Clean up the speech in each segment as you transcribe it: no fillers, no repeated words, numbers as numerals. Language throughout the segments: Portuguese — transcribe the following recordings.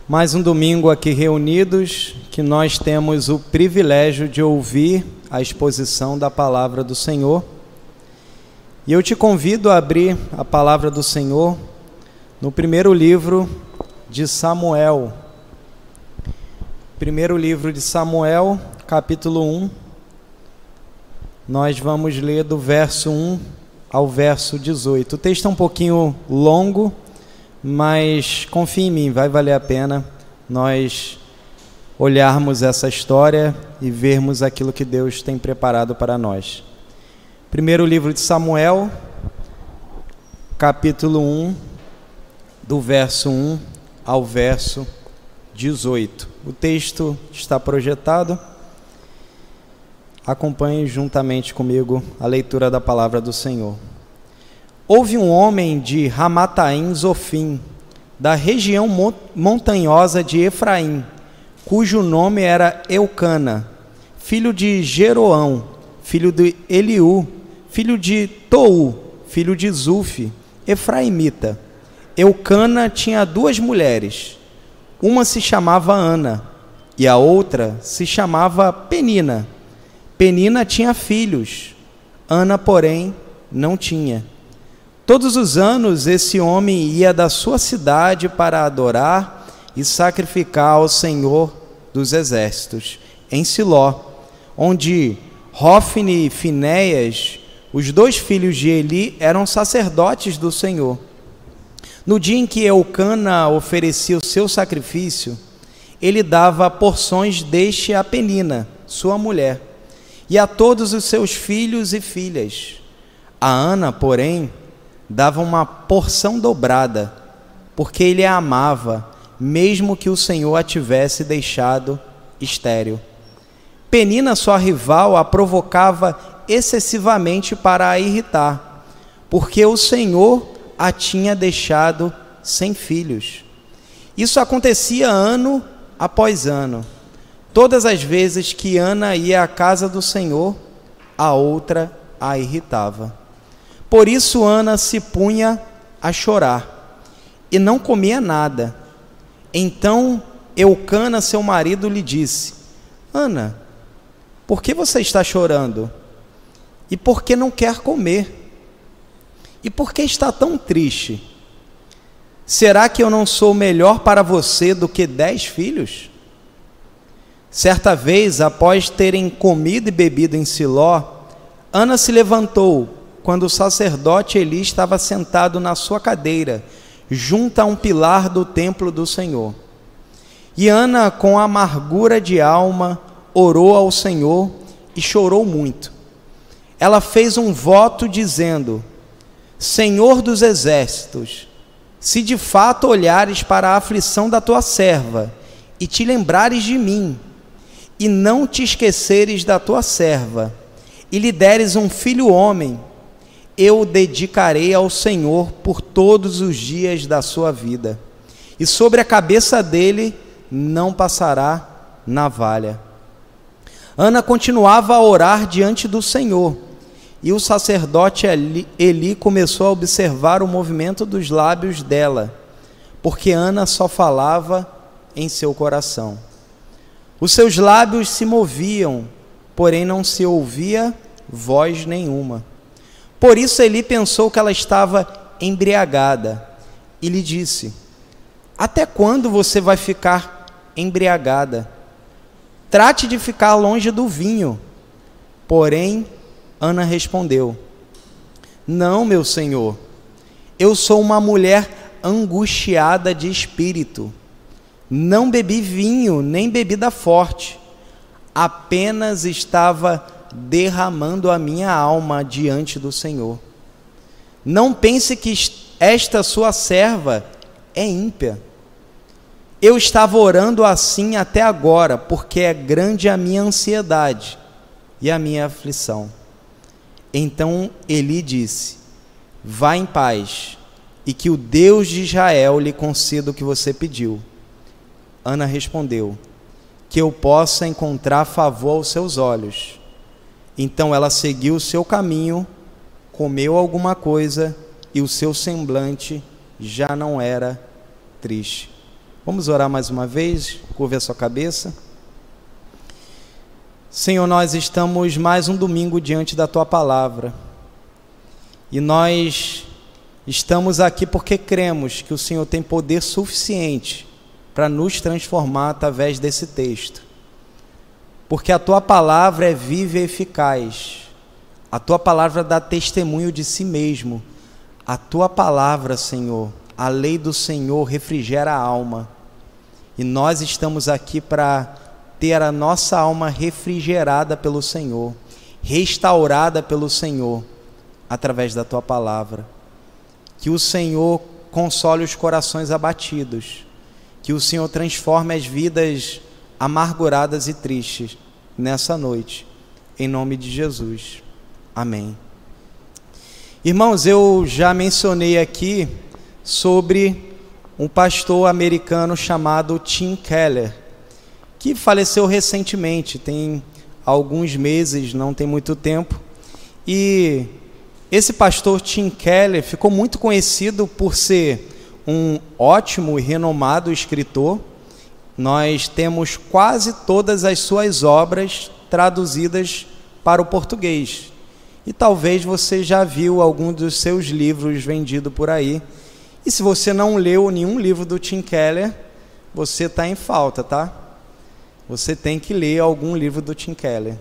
Mais um domingo aqui reunidos, que nós temos o privilégio de ouvir a exposição da Palavra do Senhor. E eu te convido a abrir a Palavra do Senhor no primeiro livro de Samuel. Primeiro livro de Samuel, capítulo 1. Nós vamos ler do verso 1 ao verso 18. O texto é um pouquinho longo, mas confie em mim, vai valer a pena nós olharmos essa história e vermos aquilo que Deus tem preparado para nós. Primeiro livro de Samuel, capítulo 1, do verso 1 ao verso 18. O texto está projetado. Acompanhe juntamente comigo a leitura da palavra do Senhor. Houve um homem de Ramataim Zofim, da região montanhosa de Efraim, cujo nome era Eucana, filho de Jeroão, filho de Eliú, filho de Tou, filho de Zufi, efraimita. Eucana tinha duas mulheres, uma se chamava Ana e a outra se chamava Penina. Penina tinha filhos, Ana, porém, não tinha. Todos os anos esse homem ia da sua cidade para adorar e sacrificar ao Senhor dos Exércitos, em Siló, onde Hofni e Finéias, os dois filhos de Eli, eram sacerdotes do Senhor. No dia em que Eucana oferecia o seu sacrifício, ele dava porções deste a Penina, sua mulher, e a todos os seus filhos e filhas. A Ana, porém, dava uma porção dobrada, porque ele a amava, mesmo que o Senhor a tivesse deixado estéril. Penina, sua rival, a provocava excessivamente para a irritar, porque o Senhor a tinha deixado sem filhos. Isso acontecia ano após ano. Todas as vezes que Ana ia à casa do Senhor, a outra a irritava. Por isso Ana se punha a chorar e não comia nada. Então Eucana, seu marido, lhe disse: Ana, por que você está chorando? E por que não quer comer? E por que está tão triste? Será que eu não sou melhor para você do que 10 filhos? Certa vez, após terem comido e bebido em Siló, Ana se levantou quando o sacerdote Eli estava sentado na sua cadeira, junto a um pilar do templo do Senhor. E Ana, com amargura de alma, orou ao Senhor e chorou muito. Ela fez um voto dizendo: Senhor dos exércitos, se de fato olhares para a aflição da tua serva e te lembrares de mim, e não te esqueceres da tua serva, e lhe deres um filho homem, eu o dedicarei ao Senhor por todos os dias da sua vida, e sobre a cabeça dele não passará navalha. Ana continuava a orar diante do Senhor, e o sacerdote Eli começou a observar o movimento dos lábios dela, porque Ana só falava em seu coração. Os seus lábios se moviam, porém não se ouvia voz nenhuma. Por isso Eli pensou que ela estava embriagada e lhe disse: Até quando você vai ficar embriagada? Trate de ficar longe do vinho. Porém, Ana respondeu: Não, meu senhor, eu sou uma mulher angustiada de espírito. Não bebi vinho, nem bebida forte. Apenas estava derramando a minha alma diante do Senhor. Não pense que esta sua serva é ímpia. Eu estava orando assim até agora, porque é grande a minha ansiedade e a minha aflição. Então Eli disse: Vá em paz, e que o Deus de Israel lhe conceda o que você pediu. Ana respondeu: Que eu possa encontrar favor aos seus olhos. Então ela seguiu o seu caminho, comeu alguma coisa, e o seu semblante já não era triste. Vamos orar mais uma vez, curve a sua cabeça. Senhor, nós estamos mais um domingo diante da Tua Palavra, e nós estamos aqui porque cremos que o Senhor tem poder suficiente para nos transformar através desse texto, porque a Tua Palavra é viva e eficaz, a Tua Palavra dá testemunho de si mesmo, a Tua Palavra, Senhor, a lei do Senhor refrigera a alma, e nós estamos aqui para ter a nossa alma refrigerada pelo Senhor, restaurada pelo Senhor, através da Tua Palavra. Que o Senhor console os corações abatidos, que o Senhor transforme as vidas amarguradas e tristes nessa noite, em nome de Jesus. Amém. Irmãos, eu já mencionei aqui sobre um pastor americano chamado Tim Keller, que faleceu recentemente, tem alguns meses, não tem muito tempo, e esse pastor Tim Keller ficou muito conhecido por ser um ótimo e renomado escritor. Nós temos quase todas as suas obras traduzidas para o português, e talvez você já viu algum dos seus livros vendido por aí, e se você não leu nenhum livro do Tim Keller, você está em falta, tá? Você tem que ler algum livro do Tim Keller.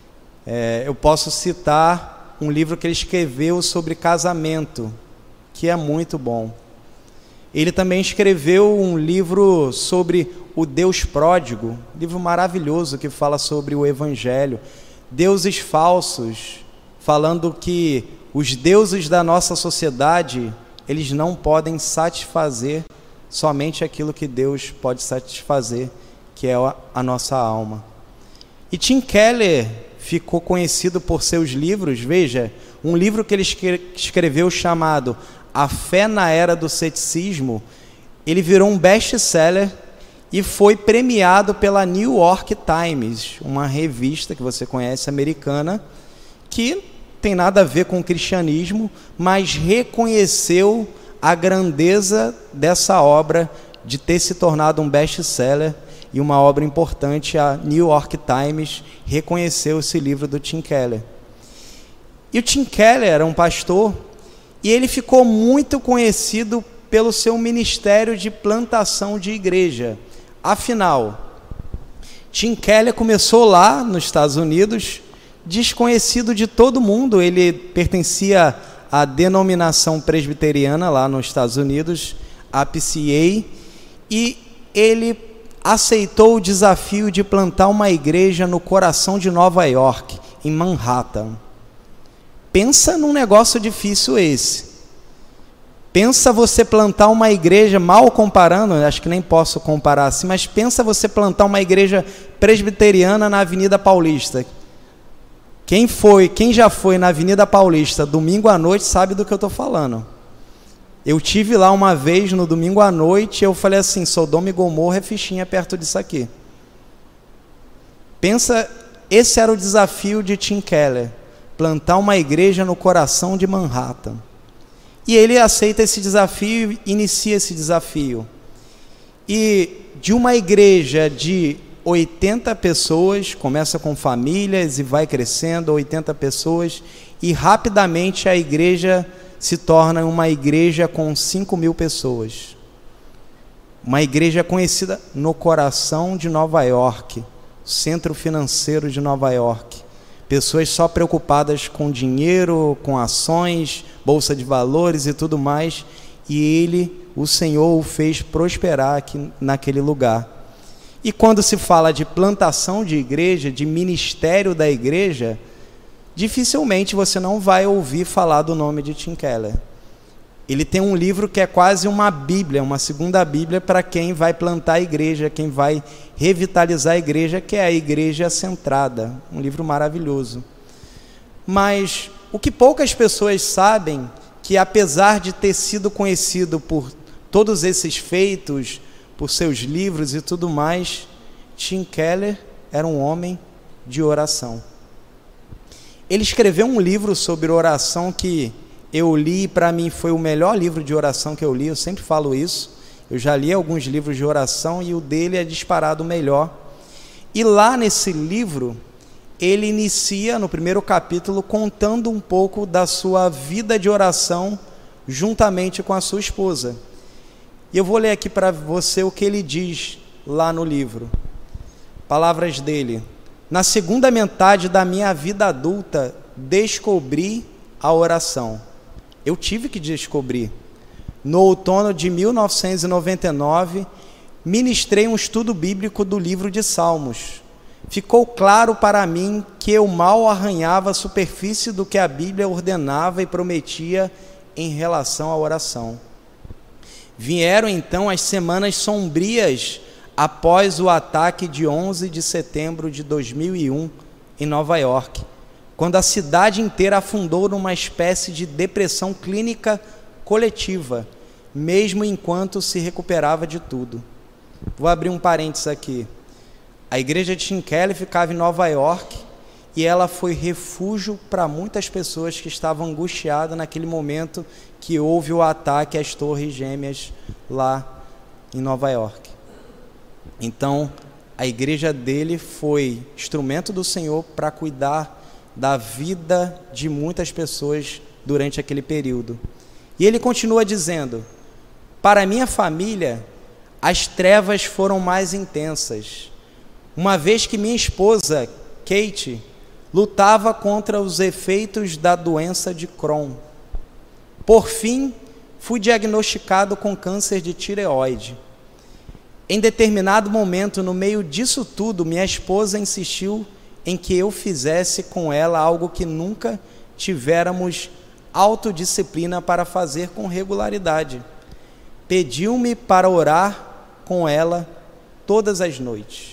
Eu posso citar um livro que ele escreveu sobre casamento, que é muito bom. Ele também escreveu um livro sobre o Deus pródigo, livro maravilhoso que fala sobre o Evangelho. Deuses falsos, falando que os deuses da nossa sociedade, eles não podem satisfazer somente aquilo que Deus pode satisfazer, que é a nossa alma. E Tim Keller ficou conhecido por seus livros. Veja, um livro que ele escreveu chamado A Fé na Era do Ceticismo, ele virou um best-seller e foi premiado pela New York Times, uma revista que você conhece, americana, que tem nada a ver com o cristianismo, mas reconheceu a grandeza dessa obra de ter se tornado um best-seller e uma obra importante. A New York Times reconheceu esse livro do Tim Keller. E o Tim Keller era um pastor, e ele ficou muito conhecido pelo seu ministério de plantação de igreja. Afinal, Tim Keller começou lá nos Estados Unidos, desconhecido de todo mundo. Ele pertencia à denominação presbiteriana lá nos Estados Unidos, a PCA, e ele aceitou o desafio de plantar uma igreja no coração de Nova York, em Manhattan. Pensa num negócio difícil esse. Pensa você plantar uma igreja, mal comparando, acho que nem posso comparar assim, mas pensa você plantar uma igreja presbiteriana na Avenida Paulista. Quem já foi na Avenida Paulista domingo à noite sabe do que eu estou falando. Eu tive lá uma vez no domingo à noite, eu falei assim, Sodoma e Gomorra é fichinha perto disso aqui. Pensa, esse era o desafio de Tim Keller, plantar uma igreja no coração de Manhattan. E ele aceita esse desafio e inicia esse desafio. E de uma igreja de 80 pessoas, começa com famílias e vai crescendo, 80 pessoas, e rapidamente a igreja se torna uma igreja com 5.000 pessoas. Uma igreja conhecida no coração de Nova York, centro financeiro de Nova York. Pessoas só preocupadas com dinheiro, com ações, bolsa de valores e tudo mais. E o Senhor, o fez prosperar aqui naquele lugar. E quando se fala de plantação de igreja, de ministério da igreja, dificilmente você não vai ouvir falar do nome de Tim Keller. Ele tem um livro que é quase uma Bíblia, uma segunda Bíblia para quem vai plantar a igreja, quem vai revitalizar a igreja, que é a Igreja Centrada. Um livro maravilhoso. Mas o que poucas pessoas sabem, que apesar de ter sido conhecido por todos esses feitos, por seus livros e tudo mais, Tim Keller era um homem de oração. Ele escreveu um livro sobre oração que eu li, e para mim foi o melhor livro de oração que eu li, eu sempre falo isso, Eu já li alguns livros de oração e o dele é disparado melhor. E lá nesse livro, ele inicia no primeiro capítulo contando um pouco da sua vida de oração juntamente com a sua esposa. E eu vou ler aqui para você o que ele diz lá no livro. Palavras dele: na segunda metade da minha vida adulta, descobri a oração. Eu tive que descobrir. No outono de 1999, ministrei um estudo bíblico do livro de Salmos. Ficou claro para mim que eu mal arranhava a superfície do que a Bíblia ordenava e prometia em relação à oração. Vieram então as semanas sombrias após o ataque de 11 de setembro de 2001 em Nova York, quando a cidade inteira afundou numa espécie de depressão clínica coletiva, mesmo enquanto se recuperava de tudo. Vou abrir um parênteses aqui. A igreja de Tim Keller ficava em Nova York e ela foi refúgio para muitas pessoas que estavam angustiadas naquele momento que houve o ataque às Torres Gêmeas lá em Nova York. Então, a igreja dele foi instrumento do Senhor para cuidar da vida de muitas pessoas durante aquele período. E ele continua dizendo: para minha família, as trevas foram mais intensas, uma vez que minha esposa, Kate, lutava contra os efeitos da doença de Crohn. Por fim, fui diagnosticado com câncer de tireoide. Em determinado momento, no meio disso tudo, minha esposa insistiu em que eu fizesse com ela algo que nunca tivéramos autodisciplina para fazer com regularidade. Pediu-me para orar com ela todas as noites.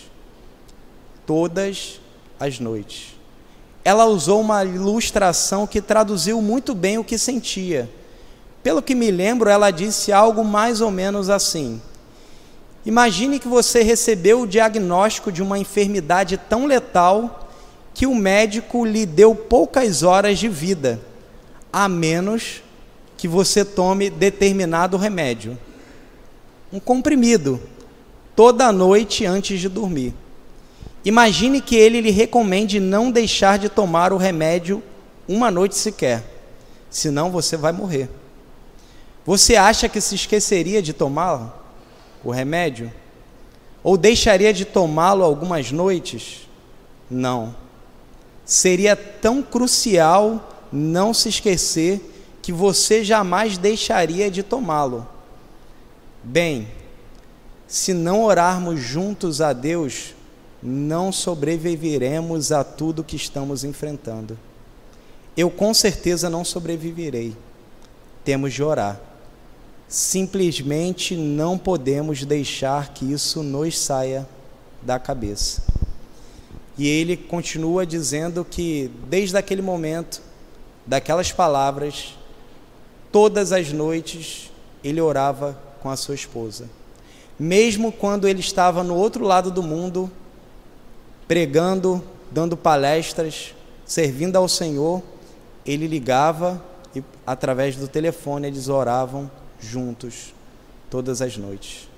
Todas as noites. Ela usou uma ilustração que traduziu muito bem o que sentia. Pelo que me lembro, ela disse algo mais ou menos assim: imagine que você recebeu o diagnóstico de uma enfermidade tão letal que o médico lhe deu poucas horas de vida, a menos que você tome determinado remédio, um comprimido, toda noite antes de dormir. Imagine que ele lhe recomende não deixar de tomar o remédio uma noite sequer, senão você vai morrer. Você acha que se esqueceria de tomá-lo, o remédio? Ou deixaria de tomá-lo algumas noites? Não. Seria tão crucial não se esquecer que você jamais deixaria de tomá-lo. Bem, se não orarmos juntos a Deus, não sobreviveremos a tudo que estamos enfrentando. Eu com certeza não sobreviverei. Temos de orar. Simplesmente não podemos deixar que isso nos saia da cabeça. E ele continua dizendo que desde aquele momento, daquelas palavras, todas as noites ele orava com a sua esposa. Mesmo quando ele estava no outro lado do mundo, pregando, dando palestras, servindo ao Senhor, ele ligava e através do telefone eles oravam juntos todas as noites.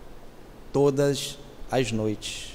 Todas as noites.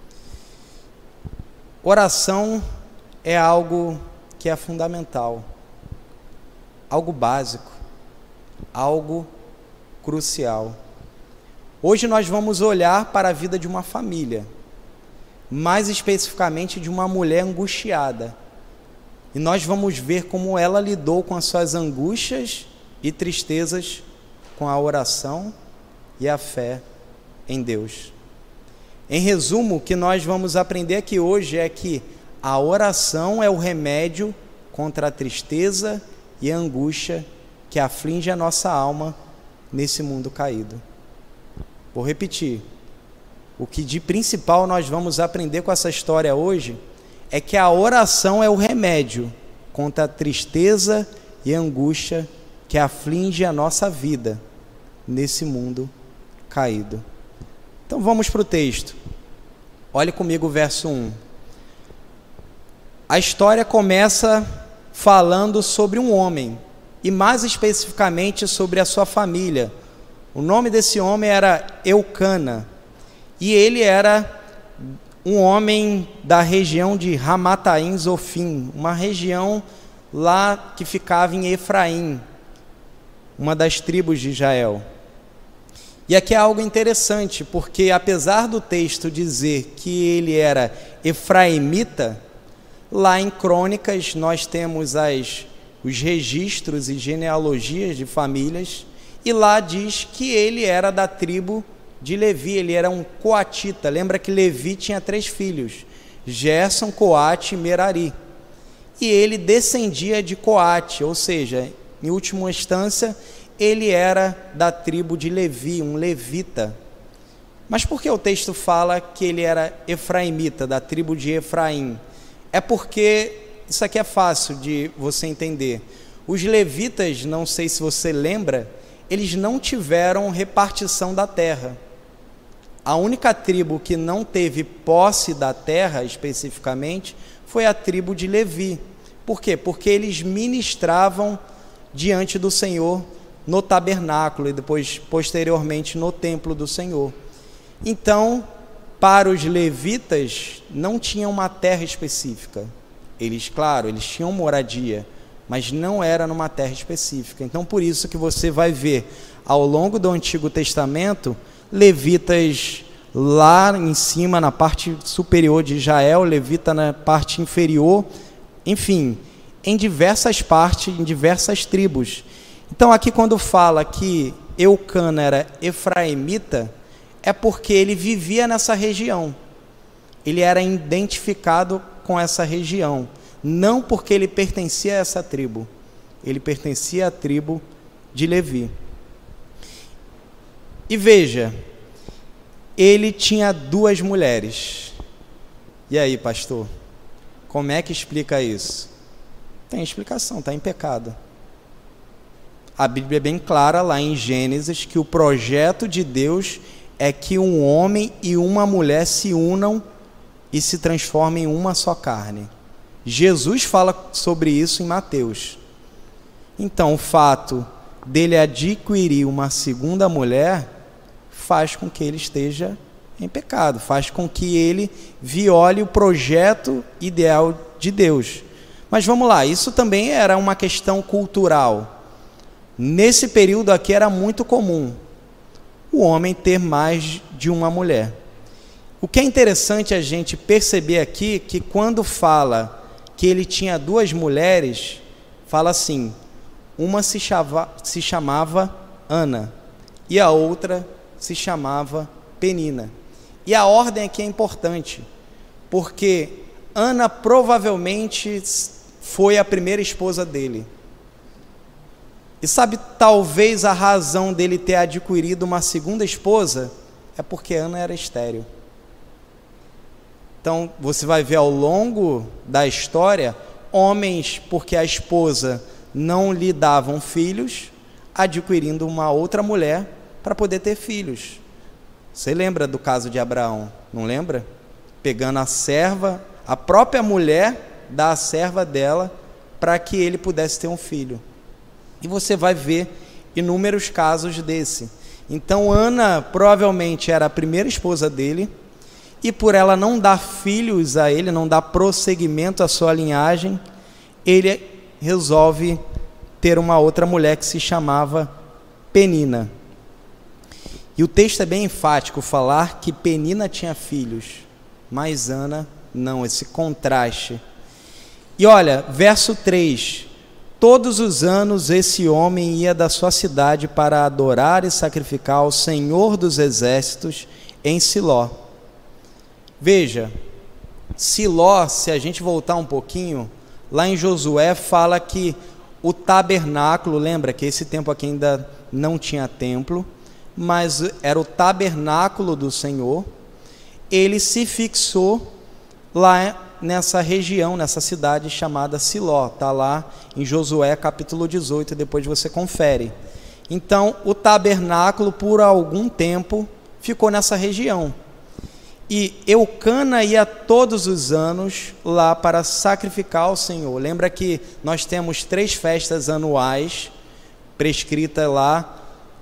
Oração é algo que é fundamental, algo básico, algo crucial. Hoje nós vamos olhar para a vida de uma família, mais especificamente de uma mulher angustiada, e nós vamos ver como ela lidou com as suas angústias e tristezas com a oração e a fé em Deus. Em resumo, o que nós vamos aprender aqui hoje é que a oração é o remédio contra a tristeza e a angústia que aflige a nossa alma nesse mundo caído. Vou repetir. O que de principal nós vamos aprender com essa história hoje é que a oração é o remédio contra a tristeza e a angústia que aflige a nossa vida nesse mundo caído. Então vamos para o texto. Olhe comigo o verso 1. A história começa falando sobre um homem, e mais especificamente sobre a sua família, O nome desse homem era Eucana, e ele era um homem da região de Ramataim Zofim, uma região lá que ficava em Efraim, uma das tribos de Israel. E aqui é algo interessante, porque apesar do texto dizer que ele era efraimita, lá em Crônicas nós temos os registros e genealogias de famílias, e lá diz que ele era da tribo de Levi, ele era um coatita. Lembra que Levi tinha 3 filhos, Gerson, Coate e Merari, e ele descendia de Coate, ou seja, em última instância, ele era da tribo de Levi, um levita. Mas por que o texto fala que ele era efraimita, da tribo de Efraim? É porque, isso aqui é fácil de você entender, os levitas, não sei se você lembra, eles não tiveram repartição da terra. A única tribo que não teve posse da terra, especificamente, foi a tribo de Levi. Por quê? Porque eles ministravam diante do Senhor no tabernáculo e depois, posteriormente, no templo do Senhor. Então, para os levitas, não tinha uma terra específica. Eles, claro, eles tinham moradia, mas não era numa terra específica. Então, por isso que você vai ver, ao longo do Antigo Testamento, levitas lá em cima, na parte superior de Israel, levita na parte inferior, enfim, em diversas partes, em diversas tribos. Então, aqui quando fala que Eucana era efraimita, é porque ele vivia nessa região. Ele era identificado com essa região, não porque ele pertencia a essa tribo. Ele pertencia à tribo de Levi. E veja, ele tinha 2 mulheres. E aí, pastor, como é que explica isso? Tem explicação, está em pecado. A Bíblia é bem clara lá em Gênesis que o projeto de Deus é que um homem e uma mulher se unam e se transformem em uma só carne. Jesus fala sobre isso em Mateus. Então, o fato dele adquirir uma segunda mulher faz com que ele esteja em pecado, faz com que ele viole o projeto ideal de Deus. Mas vamos lá, isso também era uma questão cultural. Nesse período aqui era muito comum o homem ter mais de uma mulher. O que é interessante a gente perceber aqui, que quando fala que ele tinha 2 mulheres, fala assim, uma se chamava Ana e a outra se chamava Penina. E a ordem aqui é importante, porque Ana provavelmente foi a primeira esposa dele. E sabe, talvez a razão dele ter adquirido uma segunda esposa é porque Ana era estéril. Então, você vai ver ao longo da história, homens, porque a esposa não lhe davam filhos, adquirindo uma outra mulher para poder ter filhos. Você lembra do caso de Abraão, não lembra? Pegando a serva, a própria mulher da serva dela, para que ele pudesse ter um filho. E você vai ver inúmeros casos desse. Então, Ana provavelmente era a primeira esposa dele, e por ela não dar filhos a ele, não dar prosseguimento à sua linhagem, ele resolve ter uma outra mulher que se chamava Penina. E o texto é bem enfático, falar que Penina tinha filhos, mas Ana não, esse contraste. E olha, verso 3, todos os anos esse homem ia da sua cidade para adorar e sacrificar ao Senhor dos Exércitos em Siló. Veja, Siló, se a gente voltar um pouquinho, lá em Josué fala que o tabernáculo, lembra que esse tempo aqui ainda não tinha templo, mas era o tabernáculo do Senhor, ele se fixou lá nessa região, nessa cidade chamada Siló, está lá em Josué capítulo 18, depois você confere. Então, o tabernáculo por algum tempo ficou nessa região. E Eucana ia todos os anos lá para sacrificar ao Senhor. Lembra que nós temos 3 festas anuais prescritas lá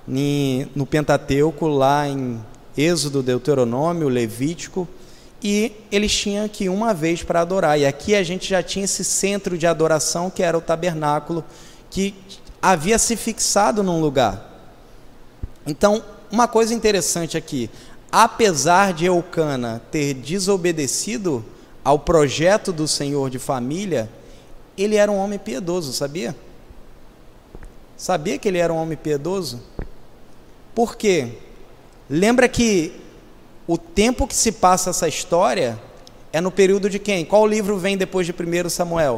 no Pentateuco, lá em Êxodo, Deuteronômio, Levítico, e eles tinham que ir uma vez para adorar. E aqui a gente já tinha esse centro de adoração, que era o tabernáculo, que havia se fixado num lugar. Então, uma coisa interessante aqui, apesar de Eucana ter desobedecido ao projeto do Senhor de família, ele era um homem piedoso, sabia? Sabia que ele era um homem piedoso? Por quê? Lembra que o tempo que se passa essa história é no período de quem? Qual livro vem depois de 1 Samuel?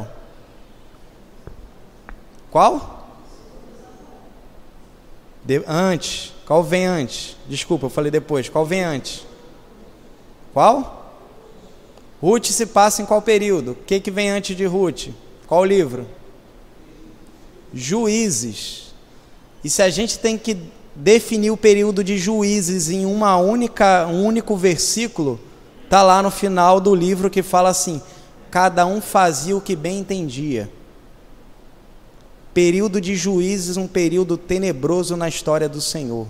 Qual? Antes. Qual vem antes? Desculpa, eu falei depois. Qual vem antes? Qual? Ruth se passa em qual período? O que vem antes de Ruth? Qual livro? Juízes. E se a gente tem que definir o período de Juízes em um único versículo, está lá no final do livro que fala assim: cada um fazia o que bem entendia. Período de Juízes, um período tenebroso na história do Senhor.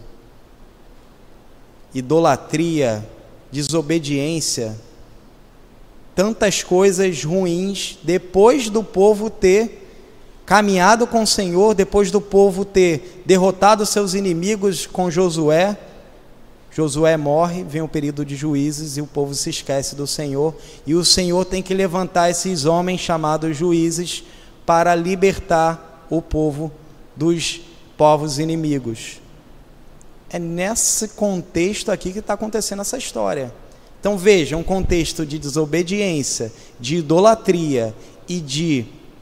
Idolatria, desobediência, tantas coisas ruins, depois do povo ter caminhado com o Senhor, depois do povo ter derrotado seus inimigos com Josué. Josué morre, vem o período de Juízes e o povo se esquece do Senhor, e o Senhor tem que levantar esses homens chamados juízes para libertar o povo dos povos inimigos. É nesse contexto aqui que está acontecendo essa história. Então veja, um contexto de desobediência, de idolatria e de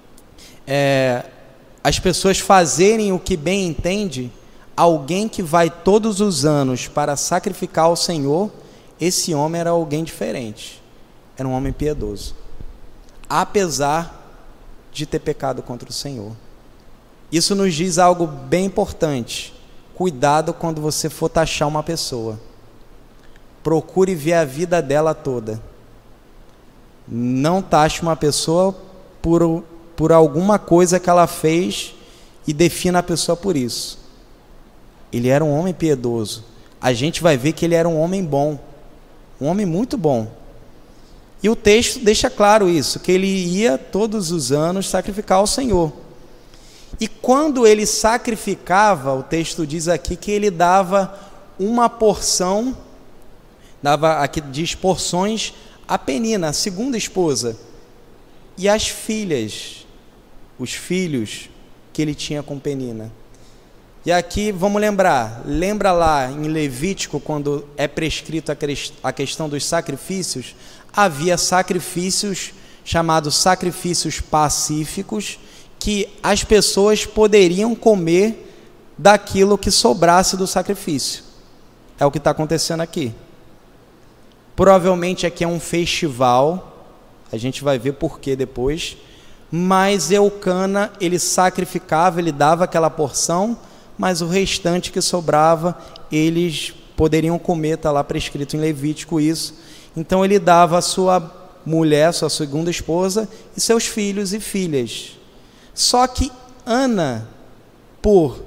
as pessoas fazerem o que bem entende. Alguém que vai todos os anos para sacrificar ao Senhor, esse homem era alguém diferente, era um homem piedoso, apesar de ter pecado contra o Senhor. Isso nos diz algo bem importante: cuidado quando você for taxar uma pessoa, procure ver a vida dela toda. Não taxe uma pessoa por alguma coisa que ela fez e defina a pessoa por isso. Ele era um homem piedoso. A gente vai ver que ele era um homem bom, um homem muito bom. E o texto deixa claro isso, que ele ia todos os anos sacrificar ao Senhor. E quando ele sacrificava, o texto diz aqui que ele dava uma porção, aqui diz porções a Penina, a segunda esposa, e as filhas, os filhos que ele tinha com Penina. E aqui vamos lembra lá em Levítico, quando é prescrito a questão dos sacrifícios, havia sacrifícios chamados sacrifícios pacíficos, que as pessoas poderiam comer daquilo que sobrasse do sacrifício. É o que está acontecendo aqui. Provavelmente aqui é um festival, a gente vai ver por que depois, mas Eucana, ele sacrificava, ele dava aquela porção, mas o restante que sobrava, eles poderiam comer, está lá prescrito em Levítico isso. Então ele dava a sua mulher, sua segunda esposa, e seus filhos e filhas. Só que Ana, por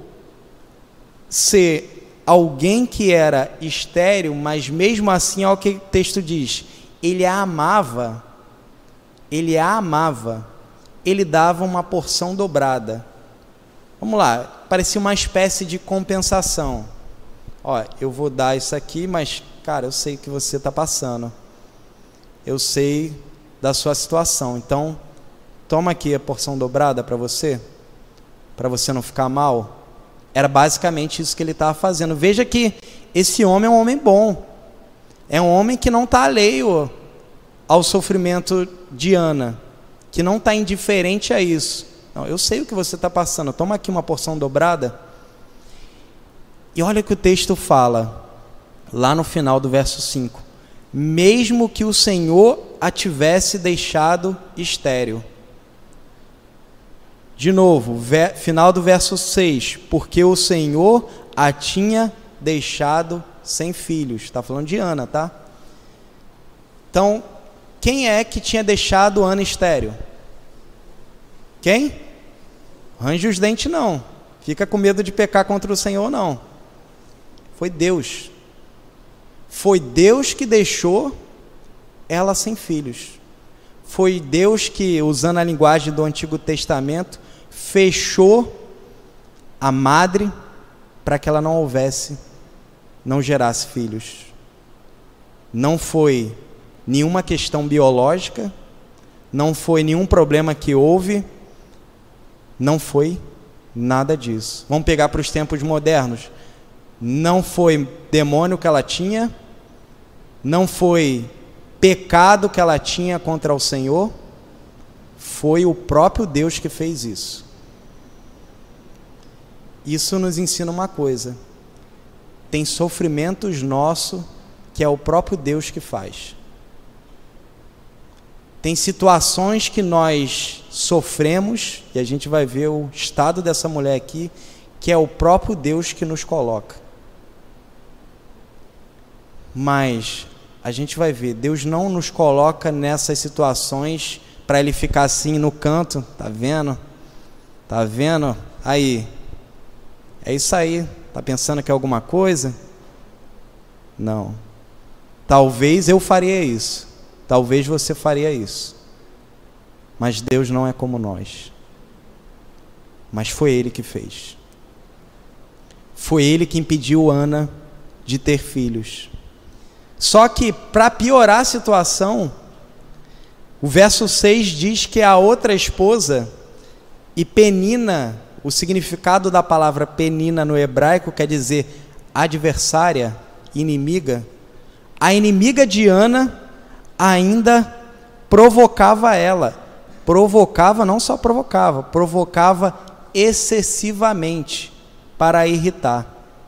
ser alguém que era estéril, mas mesmo assim, olha o que o texto diz, ele a amava, ele dava uma porção dobrada. Vamos lá, parecia uma espécie de compensação. Ó, eu vou dar isso aqui, mas, cara, eu sei que você está passando. Eu sei da sua situação, então toma aqui a porção dobrada para você não ficar mal. Era basicamente isso que ele estava fazendo. Veja que esse homem é um homem bom, é um homem que não está alheio ao sofrimento de Ana, que não está indiferente a isso. Não, eu sei o que você está passando, toma aqui uma porção dobrada. E olha o que o texto fala, lá no final do verso 5. Mesmo que o Senhor a tivesse deixado estéril. De novo, final do verso 6. Porque o Senhor a tinha deixado sem filhos. Está falando de Ana, tá? Então, quem é que tinha deixado Ana estéril? Quem? Arranje os dentes não. Fica com medo de pecar contra o Senhor não. foi Deus. Foi Deus que deixou ela sem filhos. Foi Deus que, usando a linguagem do Antigo Testamento, fechou a madre para que ela não gerasse filhos. Não foi nenhuma questão biológica, não foi nenhum problema que houve, não foi nada disso. Vamos pegar para os tempos modernos. Não foi demônio que ela tinha, não foi pecado que ela tinha contra o Senhor, foi o próprio Deus que fez isso. Isso nos ensina uma coisa: tem sofrimentos nossos que é o próprio Deus que faz. Tem situações que nós sofremos, e a gente vai ver o estado dessa mulher aqui, que é o próprio Deus que nos coloca. Mas a gente vai ver, Deus não nos coloca nessas situações para Ele ficar assim no canto, tá vendo? Tá vendo? Aí, é isso aí, tá pensando que é alguma coisa? Não. Talvez eu faria isso, talvez você faria isso, mas Deus não é como nós. Mas foi Ele que fez. Foi Ele que impediu Ana de ter filhos. Só que, para piorar a situação, o verso 6 diz que a outra esposa, e Penina, o significado da palavra Penina no hebraico quer dizer adversária, inimiga. A inimiga de Ana ainda provocava ela. Provocava, não só provocava, provocava excessivamente para irritar.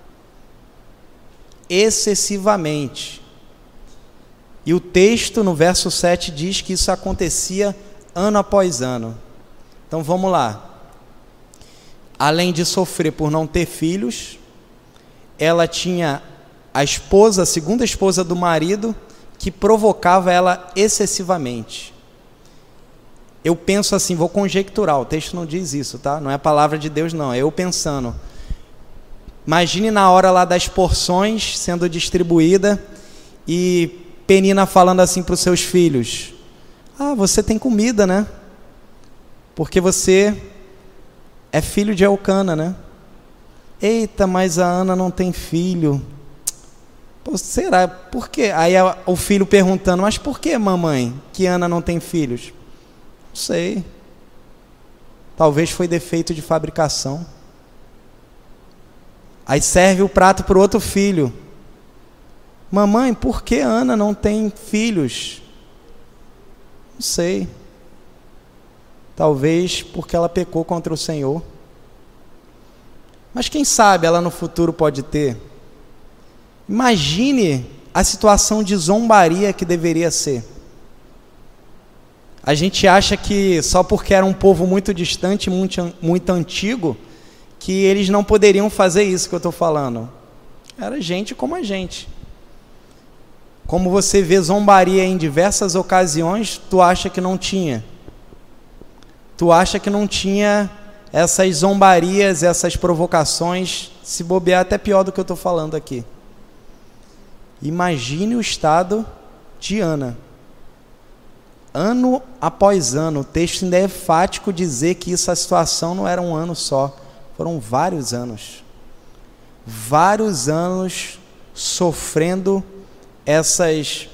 Excessivamente. E o texto no verso 7 diz que isso acontecia ano após ano. Então vamos lá. Além de sofrer por não ter filhos, ela tinha a esposa, a segunda esposa do marido, que provocava ela excessivamente. Eu penso assim, vou conjecturar, o texto não diz isso, tá? Não é a palavra de Deus não, é eu pensando. Imagine na hora lá das porções sendo distribuída e Penina falando assim para os seus filhos: ah, você tem comida, né? Porque você é filho de Elcana, né? Eita, mas a Ana não tem filho. Pô, será? Por quê? Aí o filho perguntando: mas por que, mamãe, que Ana não tem filhos? Não sei. Talvez foi defeito de fabricação. Aí serve o prato para o outro filho: mamãe, por que Ana não tem filhos? Não sei. Talvez porque ela pecou contra o Senhor. Mas quem sabe ela no futuro pode ter. Imagine a situação de zombaria que deveria ser. A gente acha que só porque era um povo muito distante, muito antigo, que eles não poderiam fazer isso que eu estou falando. Era gente como a gente. Como você vê zombaria em diversas ocasiões, tu acha que não tinha. Tu acha que não tinha essas zombarias, essas provocações, se bobear até pior do que eu estou falando aqui. Imagine o estado de Ana. Ano após ano, o texto ainda é enfático dizer que essa situação não era um ano só, foram vários anos. Vários anos sofrendo essas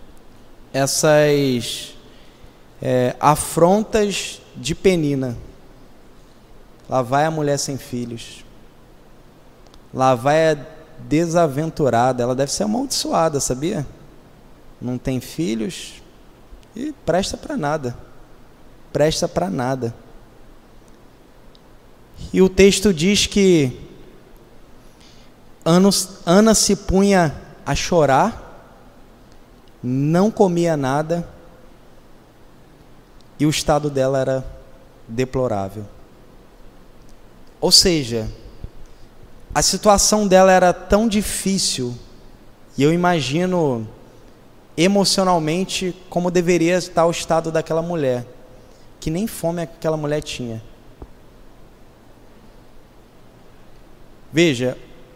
afrontas de Penina. Lá vai a mulher sem filhos. Lá vai a desaventurada. Ela deve ser amaldiçoada, sabia? Não tem filhos e presta para nada. Presta para nada. E o texto diz que Ana se punha a chorar, não comia nada, e o estado dela era deplorável. Ou seja, a situação dela era tão difícil, e eu imagino emocionalmente como deveria estar o estado daquela mulher, que nem fome aquela mulher tinha. Veja,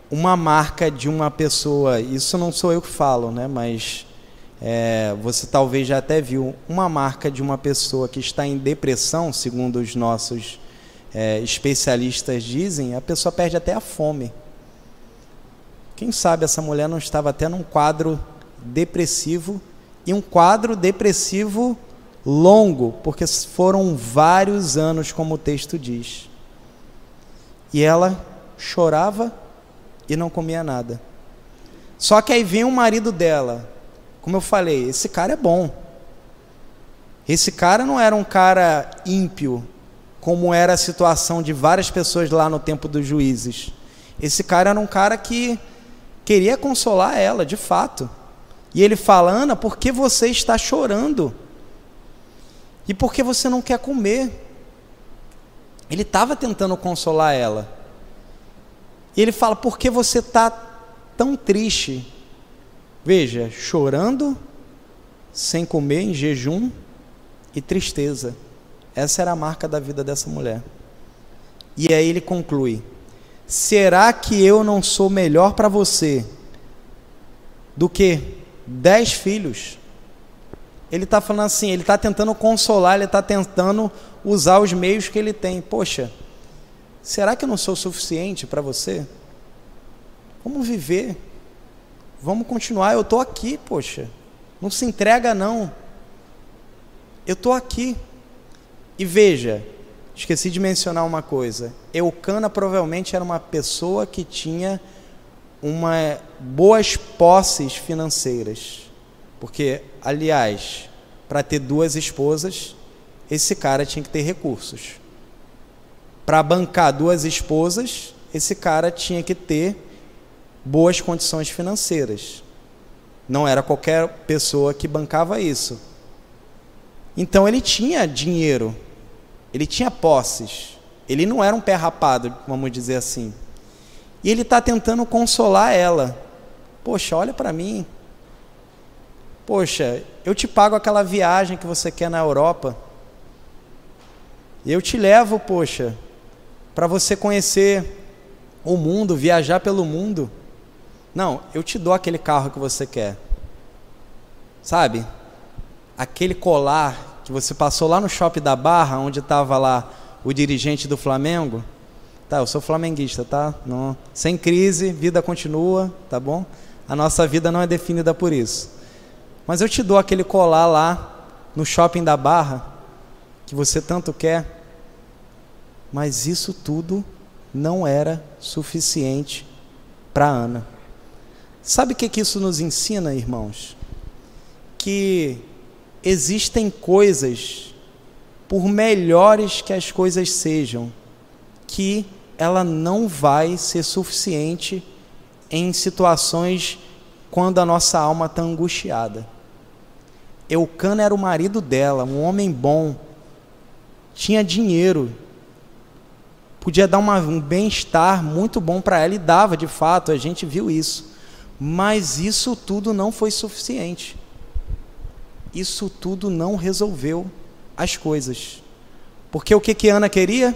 uma marca de uma pessoa, isso não sou eu que falo, né? Mas você talvez já até viu, uma marca de uma pessoa que está em depressão, segundo os nossos especialistas dizem, a pessoa perde até a fome. Quem sabe essa mulher não estava até num quadro depressivo, e um quadro depressivo longo, porque foram vários anos, como o texto diz. E ela chorava e não comia nada. Só que aí vem o marido dela. Como eu falei, esse cara é bom. Esse cara não era um cara ímpio, como era a situação de várias pessoas lá no tempo dos juízes. Esse cara era um cara que queria consolar ela, de fato. E ele fala: Ana, por que você está chorando? E por que você não quer comer? Ele estava tentando consolar ela. E ele fala: por que você está tão triste? Veja, chorando, sem comer, em jejum e tristeza. Essa era a marca da vida dessa mulher. E aí ele conclui: será que eu não sou melhor para você do que 10 filhos? Ele está falando assim, ele está tentando consolar, ele está tentando usar os meios que ele tem. Poxa, será que eu não sou suficiente para você? Vamos viver, vamos continuar, eu estou aqui, poxa, não se entrega não, eu estou aqui. E veja, esqueci de mencionar uma coisa, Eucana provavelmente era uma pessoa que tinha boas posses financeiras, porque, aliás, para ter 2 esposas, esse cara tinha que ter recursos. Para bancar 2 esposas, esse cara tinha que ter boas condições financeiras. Não era qualquer pessoa que bancava isso. Então ele tinha dinheiro, ele tinha posses, ele não era um pé rapado, vamos dizer assim. E ele está tentando consolar ela. Poxa, olha para mim. Poxa, eu te pago aquela viagem que você quer na Europa. Eu te levo, poxa, para você conhecer o mundo, viajar pelo mundo. Não, eu te dou aquele carro que você quer. Sabe? Aquele colar que você passou lá no shopping da Barra, onde estava lá o dirigente do Flamengo. Tá, eu sou flamenguista, tá? Não, sem crise, vida continua, tá bom? A nossa vida não é definida por isso. Mas eu te dou aquele colar lá no shopping da Barra, que você tanto quer. Mas isso tudo não era suficiente para Ana. Sabe o que isso nos ensina, irmãos? Que existem coisas, por melhores que as coisas sejam, que ela não vai ser suficiente em situações quando a nossa alma está angustiada. Eucana era o marido dela, um homem bom, tinha dinheiro, podia dar um bem-estar muito bom para ela, e dava, de fato, a gente viu isso. Mas isso tudo não foi suficiente. Isso tudo não resolveu as coisas. Porque o que Ana queria?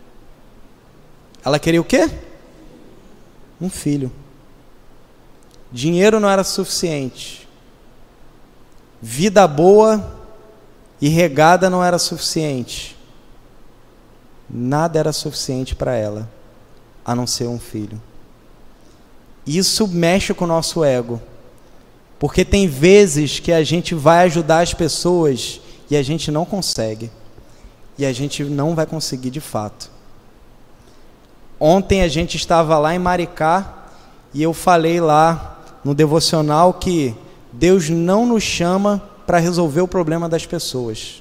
Ela queria o quê? Um filho. Dinheiro não era suficiente. Vida boa e regada não era suficiente. Nada era suficiente para ela, a não ser um filho. Isso mexe com o nosso ego. Porque tem vezes que a gente vai ajudar as pessoas e a gente não consegue. E a gente não vai conseguir de fato. Ontem a gente estava lá em Maricá e eu falei lá no devocional que Deus não nos chama para resolver o problema das pessoas.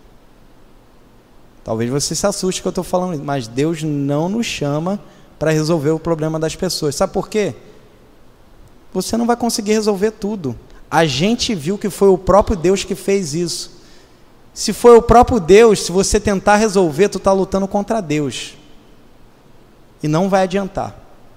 Talvez você se assuste que eu estou falando isso, mas Deus não nos chama para resolver o problema das pessoas. Sabe por quê? Você não vai conseguir resolver tudo. A gente viu que foi o próprio Deus que fez isso. Se foi o próprio Deus, se você tentar resolver, tu está lutando contra Deus. E não vai adiantar.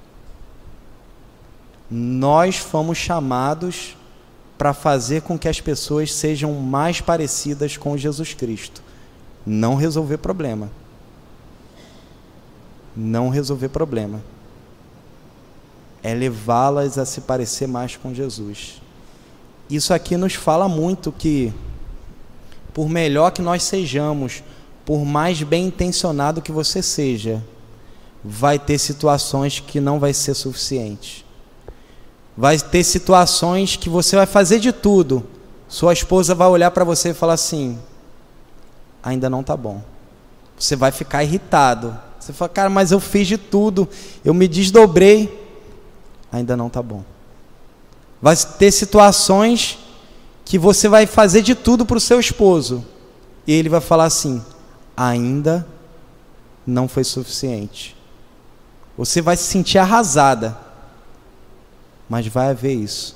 Nós fomos chamados para fazer com que as pessoas sejam mais parecidas com Jesus Cristo. Não resolver problema. Não resolver problema. é levá-las a se parecer mais com Jesus. Isso aqui nos fala muito que, por melhor que nós sejamos, por mais bem intencionado que você seja, vai ter situações que não vai ser suficiente. Vai ter situações que você vai fazer de tudo. Sua esposa vai olhar para você e falar assim: ainda não está bom. Você vai ficar irritado. Você fala: cara, mas eu fiz de tudo, eu me desdobrei. Ainda não está bom. Vai ter situações que você vai fazer de tudo para o seu esposo, e ele vai falar assim: ainda não foi suficiente. Você vai se sentir arrasada, mas vai haver isso.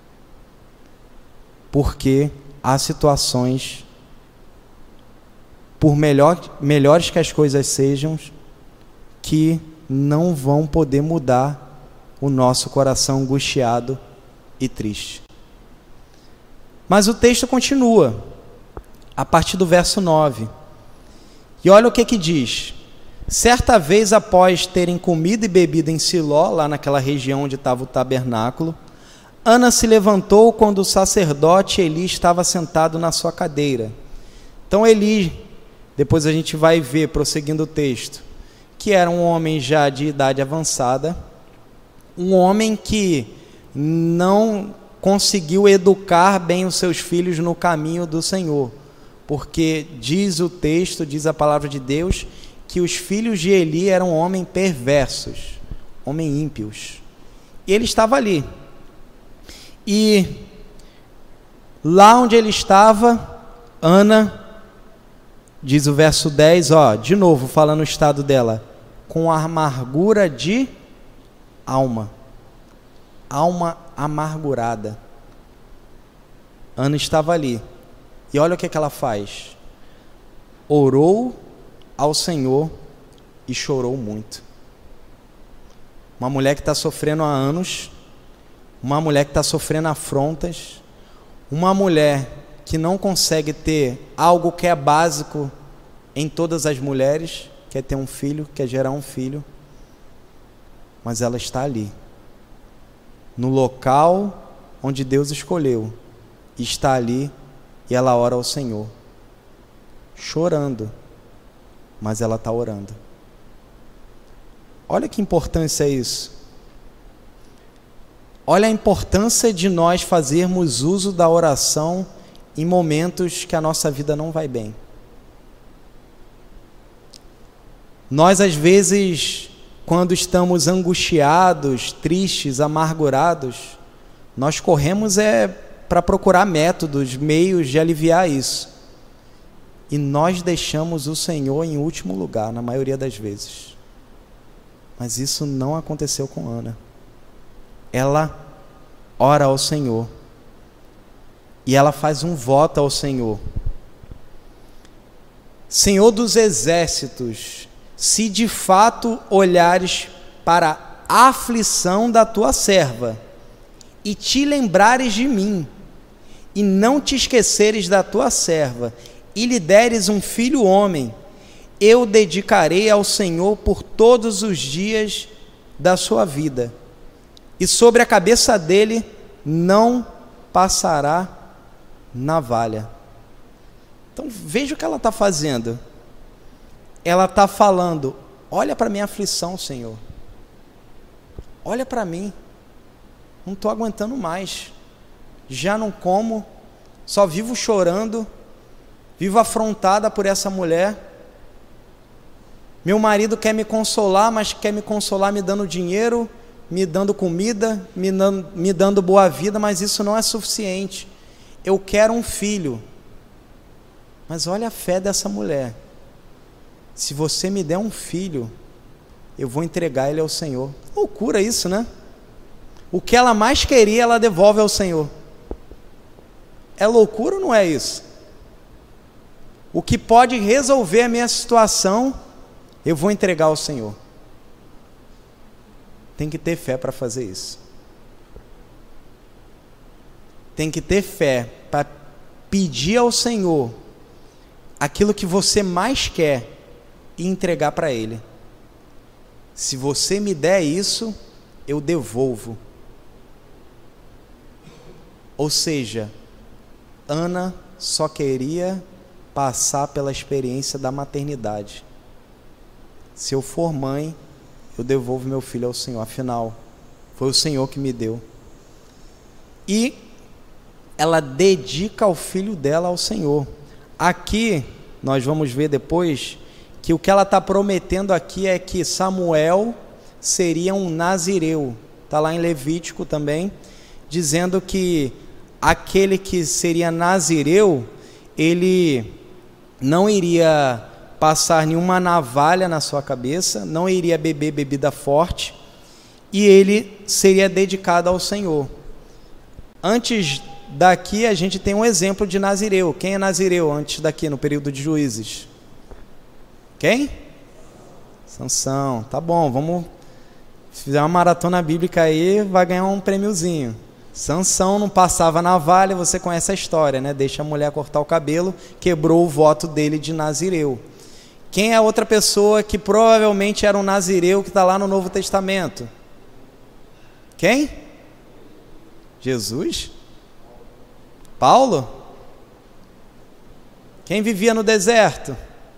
Porque há situações, por melhores que as coisas sejam, que não vão poder mudar o nosso coração angustiado e triste. Mas o texto continua, a partir do verso 9. E olha o que diz. Certa vez, após terem comido e bebido em Siló, lá naquela região onde estava o tabernáculo, Ana se levantou quando o sacerdote Eli estava sentado na sua cadeira. Então Eli, depois a gente vai ver, prosseguindo o texto, que era um homem já de idade avançada, um homem que não conseguiu educar bem os seus filhos no caminho do Senhor, porque diz o texto, diz a palavra de Deus, que os filhos de Eli eram homens perversos, homens ímpios. E ele estava ali. E lá onde ele estava, Ana, diz o verso 10, de novo falando o estado dela, com amargura de alma amargurada. Ana estava ali. E olha o que ela faz. Orou ao Senhor e chorou muito. Uma mulher que está sofrendo há anos, uma mulher que está sofrendo afrontas, uma mulher que não consegue ter algo que é básico em todas as mulheres, que é ter um filho, quer gerar um filho, mas ela está ali, no local onde Deus escolheu, está ali, e ela ora ao Senhor, chorando, mas ela está orando. Olha que importância é isso. Olha a importância de nós fazermos uso da oração em momentos que a nossa vida não vai bem. Nós, às vezes, quando estamos angustiados, tristes, amargurados, nós corremos para procurar métodos, meios de aliviar isso. E nós deixamos o Senhor em último lugar, na maioria das vezes. Mas isso não aconteceu com Ana. Ela ora ao Senhor. E ela faz um voto ao Senhor. Senhor dos exércitos, se de fato olhares para a aflição da tua serva, e te lembrares de mim, e não te esqueceres da tua serva, e lhe deres um filho homem, eu dedicarei ao Senhor por todos os dias da sua vida, e sobre a cabeça dele não passará navalha. Então veja o que ela está fazendo. Ela está falando: olha para a minha aflição, Senhor, olha para mim, não estou aguentando mais, já não como, só vivo chorando, vivo afrontada por essa mulher. Meu marido quer me consolar, mas quer me consolar me dando dinheiro, me dando comida, me dando boa vida, mas isso não é suficiente. Eu quero um filho. Mas olha a fé dessa mulher. Se você me der um filho, eu vou entregar ele ao Senhor. Loucura isso, né? O que ela mais queria, ela devolve ao Senhor. É loucura ou não é isso? O que pode resolver a minha situação, eu vou entregar ao Senhor. Tem que ter fé para fazer isso. Tem que ter fé para pedir ao Senhor aquilo que você mais quer e entregar para Ele. Se você me der isso, eu devolvo. Ou seja, Ana só queria passar pela experiência da maternidade. Se eu for mãe, eu devolvo meu filho ao Senhor, afinal, foi o Senhor que me deu. E ela dedica o filho dela ao Senhor. Aqui, nós vamos ver depois, que o que ela está prometendo aqui é que Samuel seria um nazireu. Está lá em Levítico também, dizendo que aquele que seria nazireu, ele não iria passar nenhuma navalha na sua cabeça, não iria beber bebida forte, e ele seria dedicado ao Senhor. Antes daqui a gente tem um exemplo de nazireu. Quem é nazireu antes daqui no período de Juízes? Quem? Sansão. Tá bom, vamos, se fizer uma maratona bíblica aí, vai ganhar um prêmiozinho. Sansão não passava navalha, você conhece a história, né? Deixa a mulher cortar o cabelo, quebrou o voto dele de nazireu. Quem é a outra pessoa que provavelmente era um nazireu que está lá no Novo Testamento? Quem? Jesus? Paulo? Quem vivia no deserto?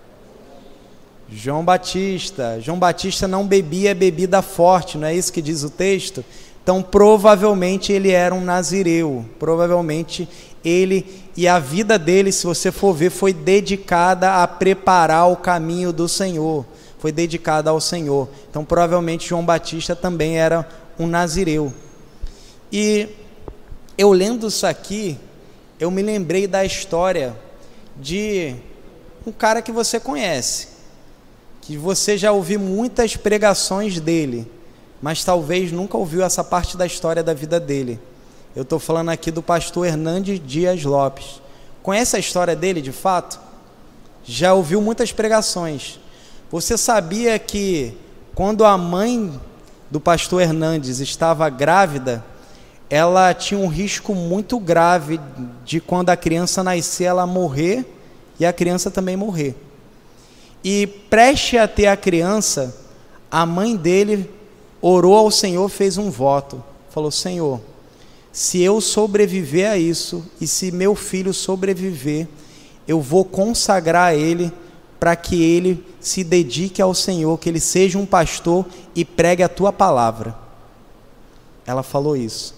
João Batista. João Batista não bebia bebida forte, não é isso que diz o texto? Então, provavelmente ele era um nazireu, provavelmente ele, e a vida dele, se você for ver, foi dedicada a preparar o caminho do Senhor, foi dedicada ao Senhor. Então, provavelmente João Batista também era um nazireu. E eu lendo isso aqui, eu me lembrei da história de um cara que você conhece, que você já ouviu muitas pregações dele, mas talvez nunca ouviu essa parte da história da vida dele. Eu estou falando aqui do pastor Hernandes Dias Lopes. Conhece a história dele de fato? Já ouviu muitas pregações. Você sabia que quando a mãe do pastor Hernandes estava grávida, ela tinha um risco muito grave de quando a criança nascer, ela morrer e a criança também morrer. E prestes a ter a criança, a mãe dele orou ao Senhor, fez um voto, falou: Senhor, se eu sobreviver a isso, e se meu filho sobreviver, eu vou consagrar ele para que ele se dedique ao Senhor, que ele seja um pastor e pregue a tua palavra. Ela falou isso.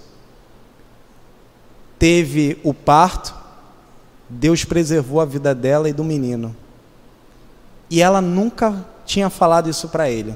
Teve o parto, Deus preservou a vida dela e do menino. E ela nunca tinha falado isso para ele.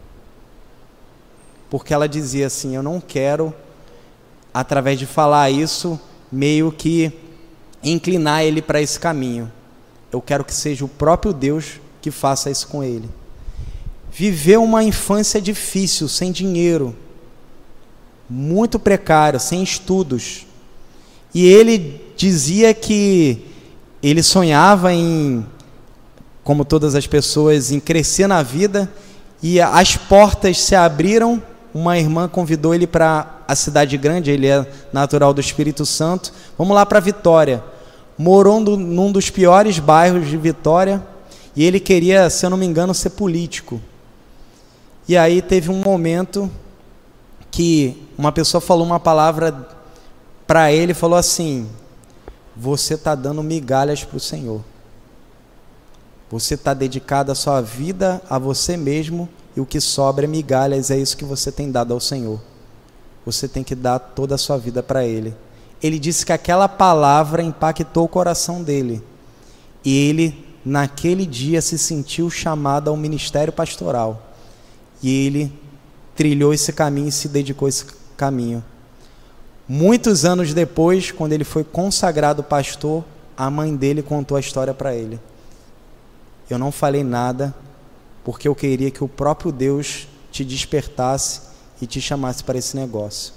Porque ela dizia assim: eu não quero, através de falar isso, meio que inclinar ele para esse caminho. Eu quero que seja o próprio Deus que faça isso com ele. Viveu uma infância difícil, sem dinheiro, muito precário, sem estudos. E ele dizia que ele sonhava em, como todas as pessoas, em crescer na vida, e as portas se abriram. Uma irmã convidou ele para a cidade grande, ele é natural do Espírito Santo. Vamos lá para Vitória. Morou num dos piores bairros de Vitória, e ele queria, se eu não me engano, ser político. E aí teve um momento que uma pessoa falou uma palavra para ele, falou assim: você está dando migalhas para o Senhor. Você está dedicado a sua vida a você mesmo, e o que sobra é migalhas, é isso que você tem dado ao Senhor. Você tem que dar toda a sua vida para Ele. Ele disse que aquela palavra impactou o coração dele. E ele, naquele dia, se sentiu chamado ao ministério pastoral. E ele trilhou esse caminho e se dedicou a esse caminho. Muitos anos depois, quando ele foi consagrado pastor, a mãe dele contou a história para ele. Eu não falei nada, porque eu queria que o próprio Deus te despertasse e te chamasse para esse negócio.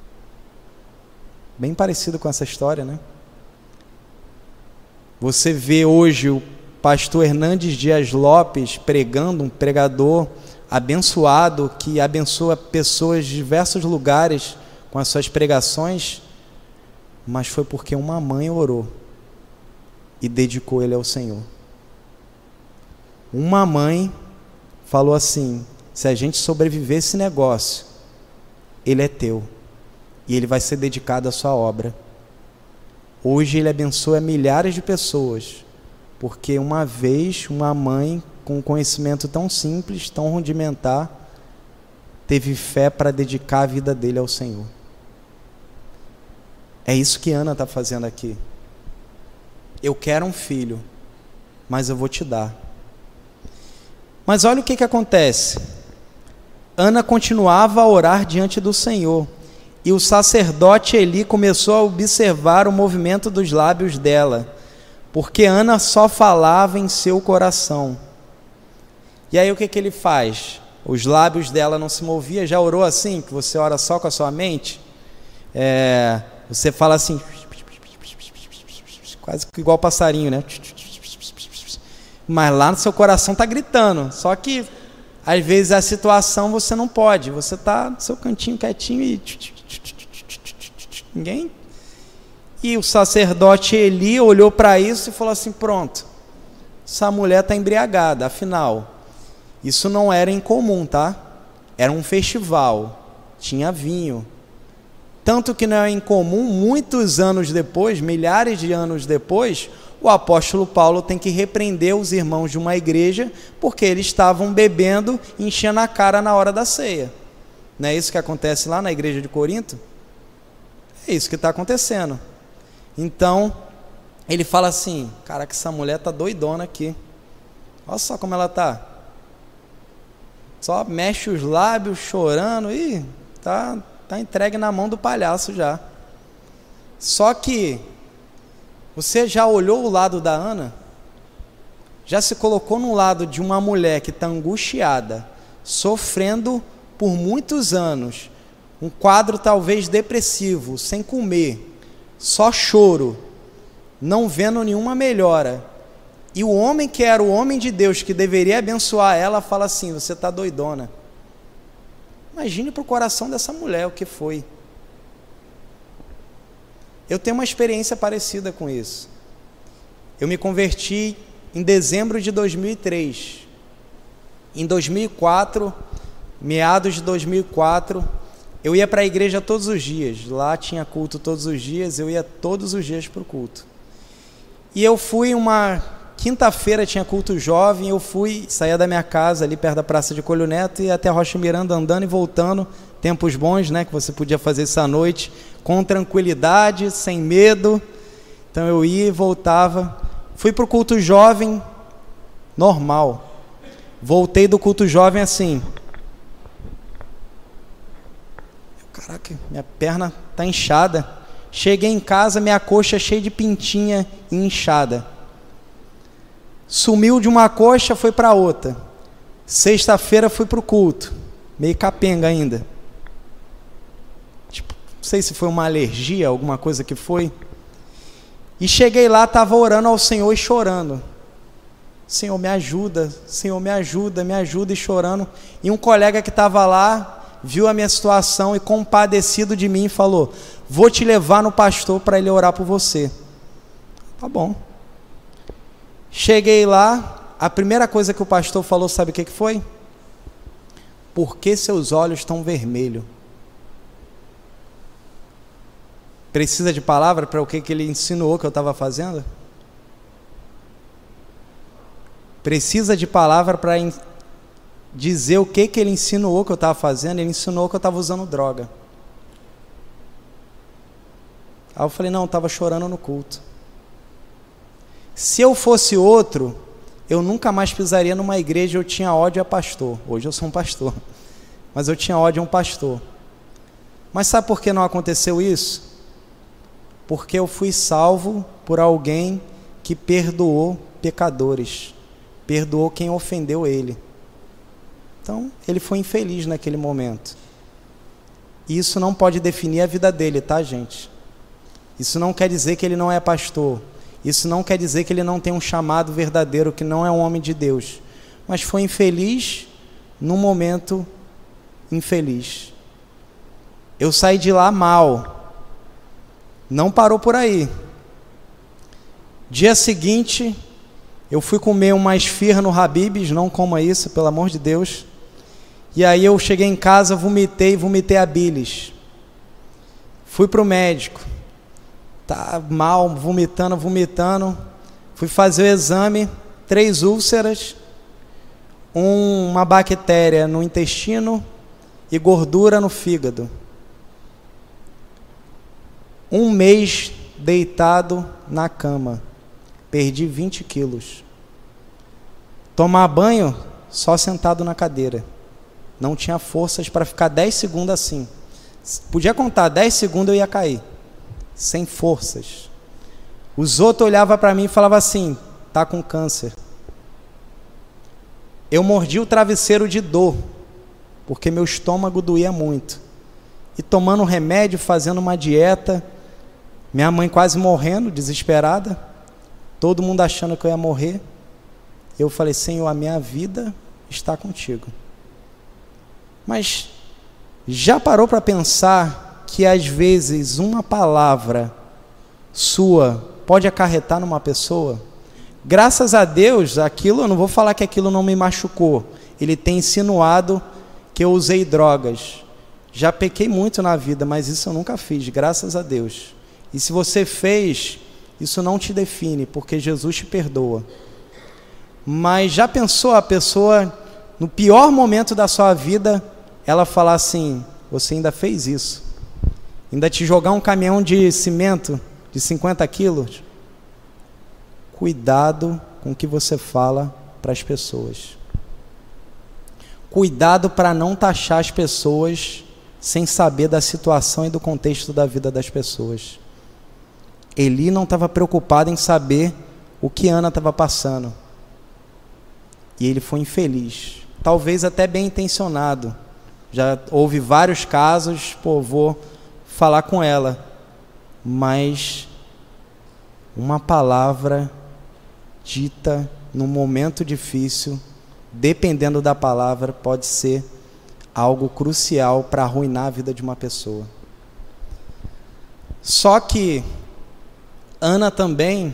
Bem parecido com essa história, né? Você vê hoje o pastor Hernandes Dias Lopes pregando, um pregador abençoado, que abençoa pessoas de diversos lugares com as suas pregações, mas foi porque uma mãe orou e dedicou ele ao Senhor. Uma mãe falou assim: se a gente sobreviver esse negócio, ele é teu. E ele vai ser dedicado à sua obra. Hoje ele abençoa milhares de pessoas, porque uma vez uma mãe com um conhecimento tão simples, tão rudimentar, teve fé para dedicar a vida dele ao Senhor. É isso que Ana está fazendo aqui. Eu quero um filho, mas eu vou te dar. Mas olha o que acontece. Ana continuava a orar diante do Senhor, e o sacerdote Eli começou a observar o movimento dos lábios dela, porque Ana só falava em seu coração. E aí o que ele faz? Os lábios dela não se moviam. Já orou assim, que você ora só com a sua mente? Você fala assim, quase que igual passarinho, né? Mas lá no seu coração está gritando. Só que às vezes a situação você não pode. Você está no seu cantinho quietinho e ninguém. E o sacerdote Eli olhou para isso e falou assim: pronto, essa mulher está embriagada. Afinal, isso não era incomum, tá? Era um festival, tinha vinho. Tanto que não é incomum, muitos anos depois, milhares de anos depois, o apóstolo Paulo tem que repreender os irmãos de uma igreja porque eles estavam bebendo e enchendo a cara na hora da ceia. Não é isso que acontece lá na igreja de Corinto? É isso que está acontecendo. Então, ele fala assim: caraca, essa mulher tá doidona aqui. Olha só como ela tá. Só mexe os lábios, chorando, e tá entregue na mão do palhaço já. Só que você já olhou o lado da Ana? Já se colocou no lado de uma mulher que está angustiada, sofrendo por muitos anos, um quadro talvez depressivo, sem comer, só choro, não vendo nenhuma melhora. E o homem que era o homem de Deus, que deveria abençoar ela, fala assim: você está doidona. Imagine para o coração dessa mulher o que foi. Eu tenho uma experiência parecida com isso. Eu me converti em dezembro de 2003. Em 2004, meados de 2004, eu ia para a igreja todos os dias. Lá tinha culto todos os dias, eu ia todos os dias para o culto. E eu fui uma quinta-feira, tinha culto jovem, eu saía da minha casa ali perto da Praça de Coelho Neto e ia até a Rocha Miranda andando e voltando. Tempos bons, né, que você podia fazer isso à noite, com tranquilidade, sem medo. Então eu ia e voltava. Fui para o culto jovem, normal. Voltei do culto jovem assim. Caraca, minha perna está inchada. Cheguei em casa, minha coxa cheia de pintinha e inchada. Sumiu de uma coxa, foi para outra. Sexta-feira fui para o culto, meio capenga ainda. Não sei se foi uma alergia, alguma coisa que foi. E cheguei lá, estava orando ao Senhor e chorando. Senhor, me ajuda, Senhor, me ajuda, me ajuda, e chorando. E um colega que estava lá viu a minha situação e, compadecido de mim, falou: vou te levar no pastor para ele orar por você. Tá bom. Cheguei lá, a primeira coisa que o pastor falou, sabe o que foi? Por que seus olhos estão vermelhos? Precisa de palavra para o que ele insinuou que eu estava fazendo? Precisa de palavra para dizer o que ele insinuou que eu estava fazendo? Ele insinuou que eu estava usando droga. Aí eu falei: não, eu estava chorando no culto. Se eu fosse outro, eu nunca mais pisaria numa igreja. Eu tinha ódio a pastor. Hoje eu sou um pastor, mas eu tinha ódio a um pastor. Mas sabe por que não aconteceu isso? Porque eu fui salvo por alguém que perdoou pecadores, perdoou quem ofendeu ele. Então, ele foi infeliz naquele momento. E isso não pode definir a vida dele, tá, gente? Isso não quer dizer que ele não é pastor. Isso não quer dizer que ele não tem um chamado verdadeiro, que não é um homem de Deus. Mas foi infeliz num momento infeliz. Eu saí de lá mal. Não parou por aí. Dia seguinte, eu fui comer uma esfirra no Habib's, não coma isso, pelo amor de Deus. E aí eu cheguei em casa, vomitei a bilis. Fui para o médico. Tá mal, vomitando. Fui fazer o exame, 3 úlceras, uma bactéria no intestino e gordura no fígado. 1 mês deitado na cama. Perdi 20 quilos. Tomar banho, só sentado na cadeira. Não tinha forças para ficar 10 segundos assim. Podia contar, 10 segundos eu ia cair. Sem forças. Os outros olhavam para mim e falavam assim, tá com câncer. Eu mordi o travesseiro de dor, porque meu estômago doía muito. E tomando remédio, fazendo uma dieta, minha mãe quase morrendo, desesperada, todo mundo achando que eu ia morrer. Eu falei, Senhor, a minha vida está contigo. Mas já parou para pensar que às vezes uma palavra sua pode acarretar numa pessoa? Graças a Deus, aquilo, eu não vou falar que aquilo não me machucou. Ele tem insinuado que eu usei drogas. Já pequei muito na vida, mas isso eu nunca fiz, graças a Deus. E se você fez, isso não te define, porque Jesus te perdoa. Mas já pensou a pessoa, no pior momento da sua vida, ela falar assim, você ainda fez isso? Ainda te jogar um caminhão de cimento de 50 quilos? Cuidado com o que você fala para as pessoas. Cuidado para não taxar as pessoas sem saber da situação e do contexto da vida das pessoas. Eli não estava preocupado em saber o que Ana estava passando. E ele foi infeliz. Talvez até bem intencionado. Já houve vários casos, vou falar com ela. Mas uma palavra dita num momento difícil, dependendo da palavra, pode ser algo crucial para arruinar a vida de uma pessoa. Só que Ana também,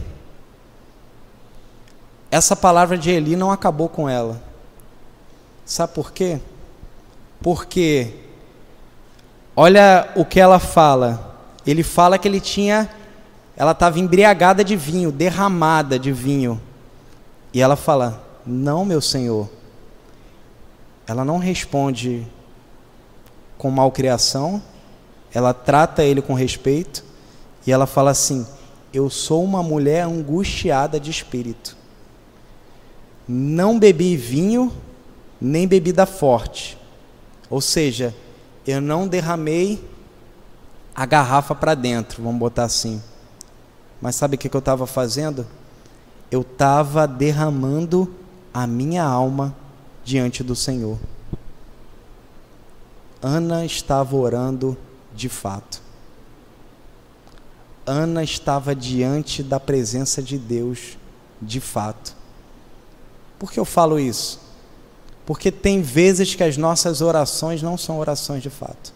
essa palavra de Eli não acabou com ela. Sabe por quê? Porque olha o que ela fala. Ele fala que ela estava embriagada de vinho, derramada de vinho. E ela fala, não, meu senhor. Ela não responde com malcriação, ela trata ele com respeito, e ela fala assim, eu sou uma mulher angustiada de espírito. Não bebi vinho, nem bebida forte. Ou seja, eu não derramei a garrafa para dentro, vamos botar assim. Mas sabe o que eu estava fazendo? Eu estava derramando a minha alma diante do Senhor. Ana estava orando de fato. Ana estava diante da presença de Deus de fato. Por que eu falo isso? Porque tem vezes que as nossas orações não são orações de fato.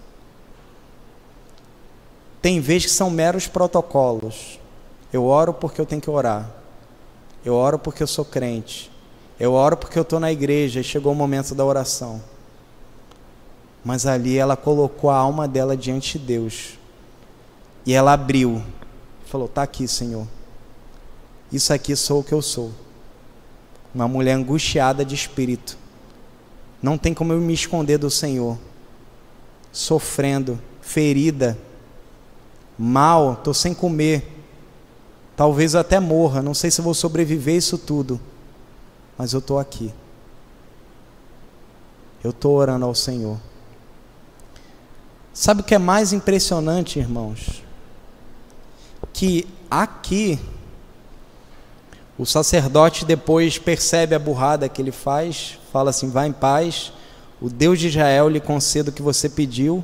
Tem vezes que são meros protocolos. Eu oro porque eu tenho que orar. Eu oro porque eu sou crente. Eu oro porque eu estou na igreja e chegou o momento da oração. Mas ali ela colocou a alma dela diante de Deus. E ela abriu. Falou, está aqui, Senhor. Isso aqui sou o que eu sou. Uma mulher angustiada de espírito. Não tem como eu me esconder do Senhor. Sofrendo, ferida, mal, estou sem comer. Talvez eu até morra, não sei se eu vou sobreviver isso tudo. Mas eu estou aqui. Eu estou orando ao Senhor. Sabe o que é mais impressionante, irmãos? Que aqui, o sacerdote depois percebe a burrada que ele faz, fala assim, vá em paz, o Deus de Israel lhe conceda o que você pediu.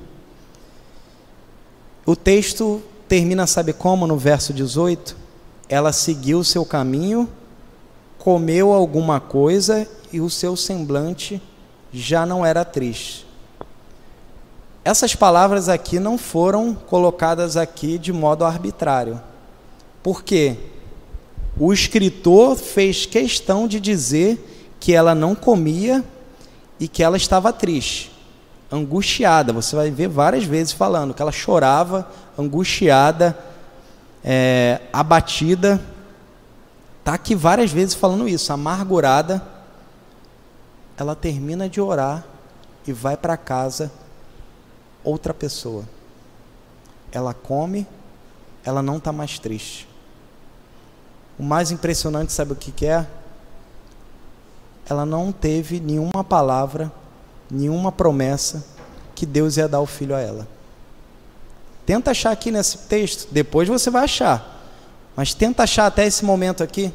O texto termina, sabe como, no verso 18? Ela seguiu o seu caminho, comeu alguma coisa e o seu semblante já não era triste. Essas palavras aqui não foram colocadas aqui de modo arbitrário. Por quê? O escritor fez questão de dizer que ela não comia e que ela estava triste, angustiada. Você vai ver várias vezes falando que ela chorava, angustiada, abatida. Está aqui várias vezes falando isso, amargurada. Ela termina de orar e vai para casa outra pessoa. Ela come, ela não está mais triste. O mais impressionante, sabe o que é? Ela não teve nenhuma palavra, nenhuma promessa que Deus ia dar o filho a ela. Tenta achar aqui nesse texto, depois você vai achar. Mas tenta achar até esse momento aqui.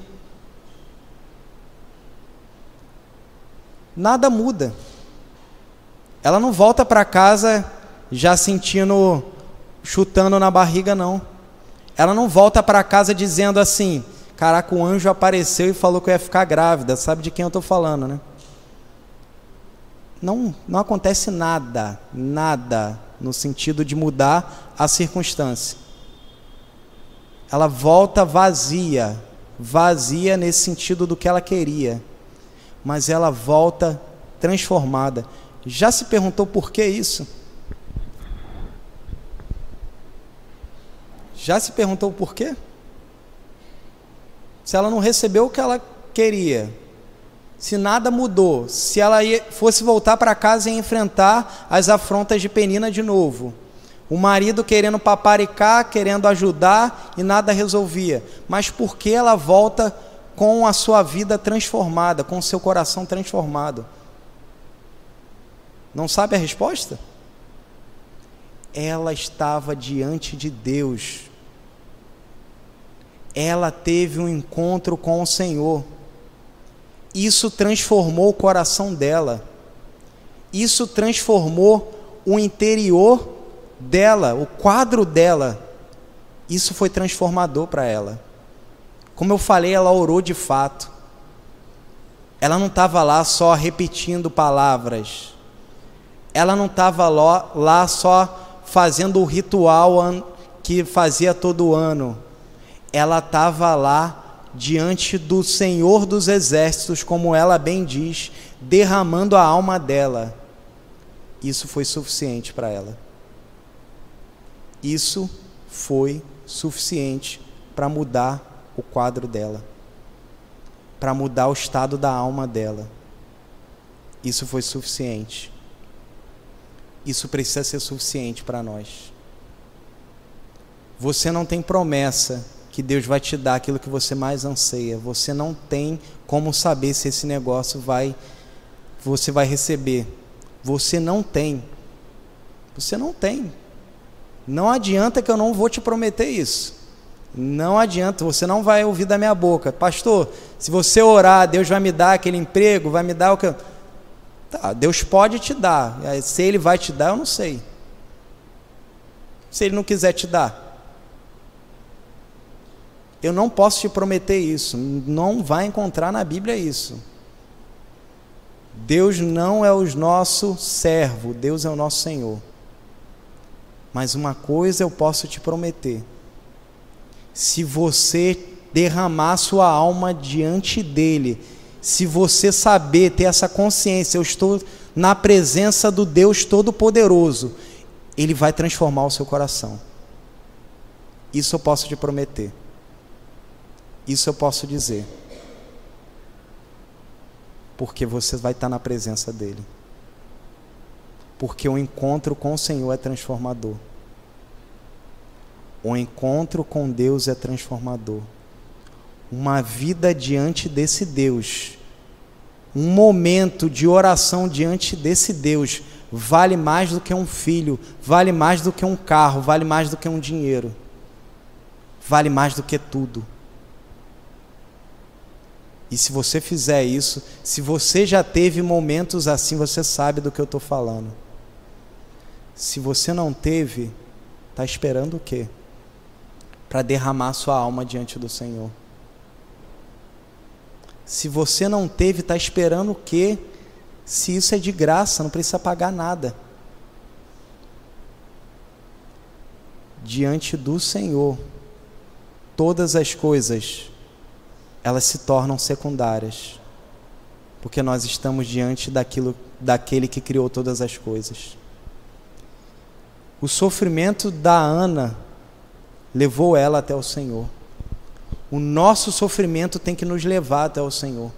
Nada muda. Ela não volta para casa já sentindo, chutando na barriga, não. Ela não volta para casa dizendo assim: caraca, o anjo apareceu e falou que eu ia ficar grávida. Sabe de quem eu estou falando, né? Não acontece nada no sentido de mudar a circunstância. Ela volta vazia nesse sentido do que ela queria, mas ela volta transformada. Já se perguntou por que isso? Já se perguntou por quê? Se ela não recebeu o que ela queria, se nada mudou, se ela fosse voltar para casa e enfrentar as afrontas de Penina de novo, o marido querendo paparicar, querendo ajudar e nada resolvia, mas por que ela volta com a sua vida transformada, com o seu coração transformado? Não sabe a resposta? Ela estava diante de Deus. Ela teve um encontro com o Senhor. Isso transformou o coração dela. Isso transformou o interior dela, o quadro dela. Isso foi transformador para ela. Como eu falei, ela orou de fato. Ela não estava lá só repetindo palavras. Ela não estava lá só fazendo o ritual que fazia todo ano. Ela estava lá diante do Senhor dos Exércitos, como ela bem diz, derramando a alma dela. Isso foi suficiente para ela. Isso foi suficiente para mudar o quadro dela, para mudar o estado da alma dela. Isso foi suficiente. Isso precisa ser suficiente para nós. Você não tem promessa que Deus vai te dar aquilo que você mais anseia. Você não tem como saber se esse negócio você vai receber. Você não tem. Você não tem. Não adianta que eu não vou te prometer isso. Não adianta, você não vai ouvir da minha boca: pastor, se você orar, Deus vai me dar aquele emprego, vai me dar o que... Tá, Deus pode te dar. Se Ele vai te dar, eu não sei. Se Ele não quiser te dar, eu não posso te prometer isso. Não vai encontrar na Bíblia isso. Deus não é o nosso servo, Deus é o nosso Senhor. Mas uma coisa eu posso te prometer: se você derramar sua alma diante dEle, se você saber, ter essa consciência, eu estou na presença do Deus Todo-Poderoso, Ele vai transformar o seu coração. Isso eu posso te prometer. Isso eu posso dizer. Porque você vai estar na presença dEle. Porque o encontro com o Senhor é transformador. O encontro com Deus é transformador. Uma vida diante desse Deus, um momento de oração diante desse Deus, vale mais do que um filho, vale mais do que um carro, vale mais do que um dinheiro, vale mais do que tudo. E se você fizer isso, se você já teve momentos assim, você sabe do que eu estou falando. Se você não teve, está esperando o quê? Para derramar sua alma diante do Senhor. Se você não teve, está esperando o quê? Se isso é de graça, não precisa pagar nada. Diante do Senhor, todas as coisas, elas se tornam secundárias, porque nós estamos diante daquilo daquele que criou todas as coisas. O sofrimento da Ana levou ela até o Senhor. O nosso sofrimento tem que nos levar até o Senhor.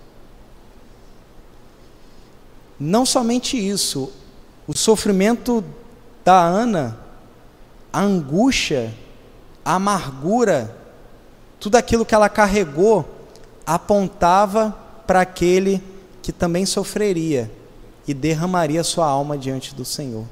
Não somente isso, o sofrimento da Ana, a angústia, a amargura, tudo aquilo que ela carregou, apontava para aquele que também sofreria e derramaria sua alma diante do Senhor.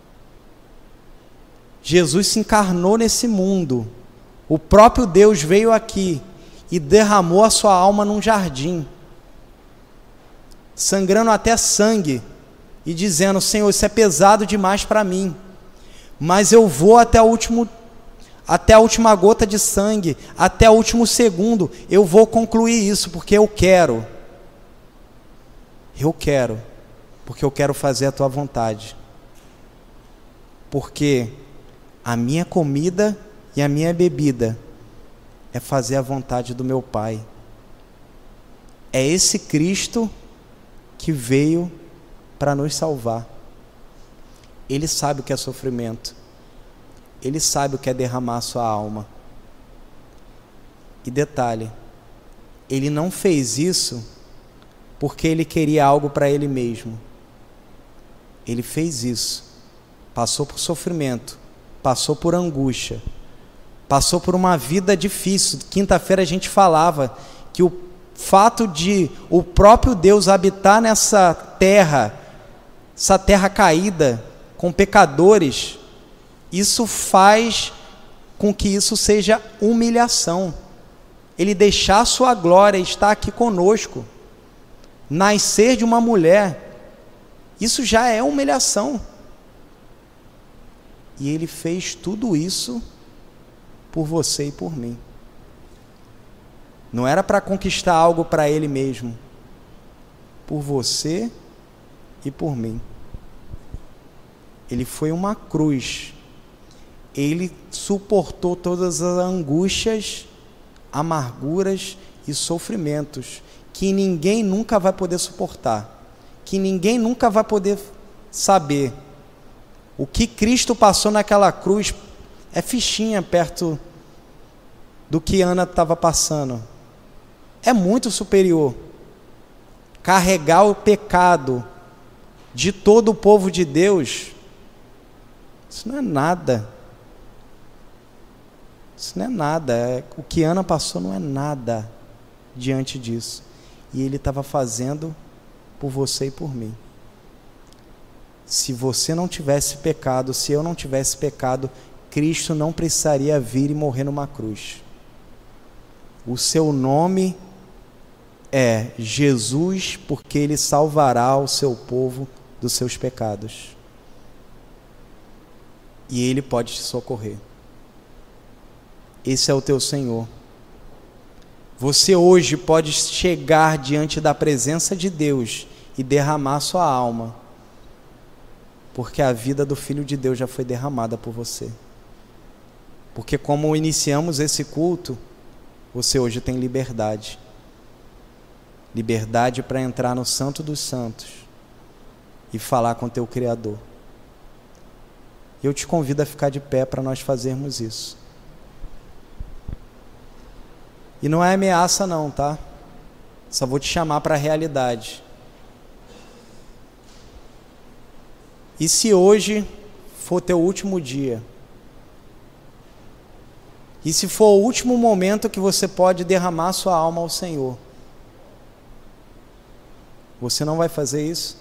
Jesus se encarnou nesse mundo, o próprio Deus veio aqui e derramou a sua alma num jardim, sangrando até sangue e dizendo: Senhor, isso é pesado demais para mim, mas eu vou até a última gota de sangue, até o último segundo, eu vou concluir isso, porque eu quero, porque eu quero fazer a tua vontade, porque a minha comida e a minha bebida é fazer a vontade do meu Pai. É esse Cristo que veio para nos salvar. Ele sabe o que é sofrimento. Ele sabe o que é derramar a sua alma. E detalhe, ele não fez isso porque ele queria algo para ele mesmo. Ele fez isso, passou por sofrimento, passou por angústia, passou por uma vida difícil. Quinta-feira a gente falava que o fato de o próprio Deus habitar nessa terra, essa terra caída, com pecadores, isso faz com que isso seja humilhação. Ele deixar a sua glória e estar aqui conosco, nascer de uma mulher, isso já é humilhação. E ele fez tudo isso por você e por mim. Não era para conquistar algo para ele mesmo, por você e por mim. Ele foi uma cruz. Ele suportou todas as angústias, amarguras e sofrimentos que ninguém nunca vai poder suportar, que ninguém nunca vai poder saber. O que Cristo passou naquela cruz é fichinha perto do que Ana estava passando. É muito superior. Carregar o pecado de todo o povo de Deus, isso não é nada. Isso não é nada. O que Ana passou não é nada diante disso. E ele estava fazendo por você e por mim. Se você não tivesse pecado, se eu não tivesse pecado, Cristo não precisaria vir e morrer numa cruz. O seu nome é Jesus, porque ele salvará o seu povo dos seus pecados. E ele pode te socorrer. Esse é o teu Senhor. Você hoje pode chegar diante da presença de Deus e derramar sua alma, porque a vida do Filho de Deus já foi derramada por você. Porque como iniciamos esse culto, você hoje tem liberdade. Liberdade para entrar no Santo dos Santos e falar com teu Criador. Eu te convido a ficar de pé para nós fazermos isso. E não é ameaça não, tá? Só vou te chamar para a realidade. E se hoje for teu último dia? E se for o último momento que você pode derramar sua alma ao Senhor? Você não vai fazer isso?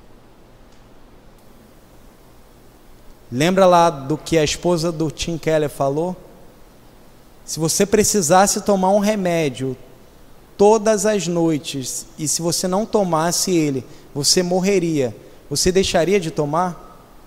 Lembra lá do que a esposa do Tim Keller falou? Se você precisasse tomar um remédio todas as noites, e se você não tomasse ele, você morreria, você deixaria de tomar?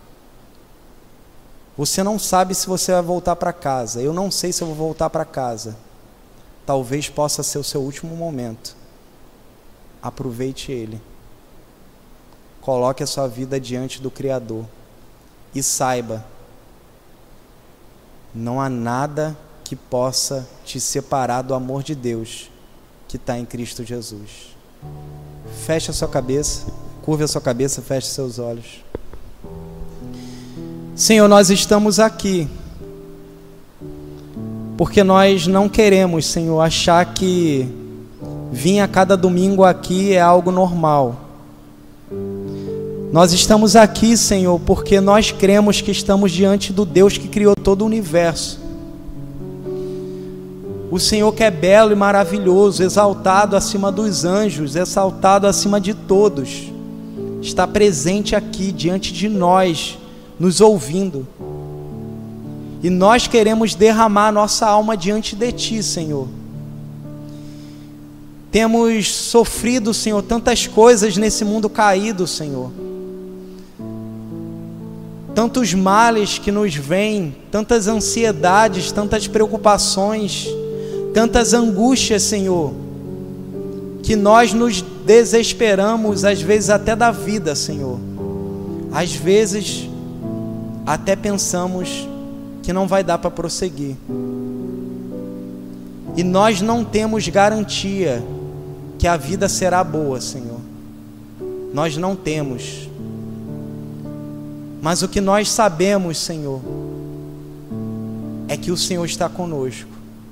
Você não sabe se você vai voltar para casa. Eu não sei se eu vou voltar para casa. Talvez possa ser o seu último momento. Aproveite ele. Coloque a sua vida diante do Criador. E saiba, não há nada que possa te separar do amor de Deus que está em Cristo Jesus. Feche a sua cabeça. Curve a sua cabeça, feche seus olhos. Senhor, nós estamos aqui porque nós não queremos, Senhor, achar que vir a cada domingo aqui é algo normal. Nós estamos aqui, Senhor, porque nós cremos que estamos diante do Deus que criou todo o universo. O Senhor que é belo e maravilhoso, exaltado acima dos anjos, exaltado acima de todos, está presente aqui diante de nós, nos ouvindo. E nós queremos derramar nossa alma diante de Ti, Senhor. Temos sofrido, Senhor, tantas coisas nesse mundo caído, Senhor. Tantos males que nos vêm, tantas ansiedades, tantas preocupações, tantas angústias, Senhor, que nós nos desesperamos, às vezes até da vida, Senhor. Às vezes até pensamos que não vai dar para prosseguir. E nós não temos garantia que a vida será boa, Senhor. Nós não temos. Mas o que nós sabemos, Senhor, é que o Senhor está conosco.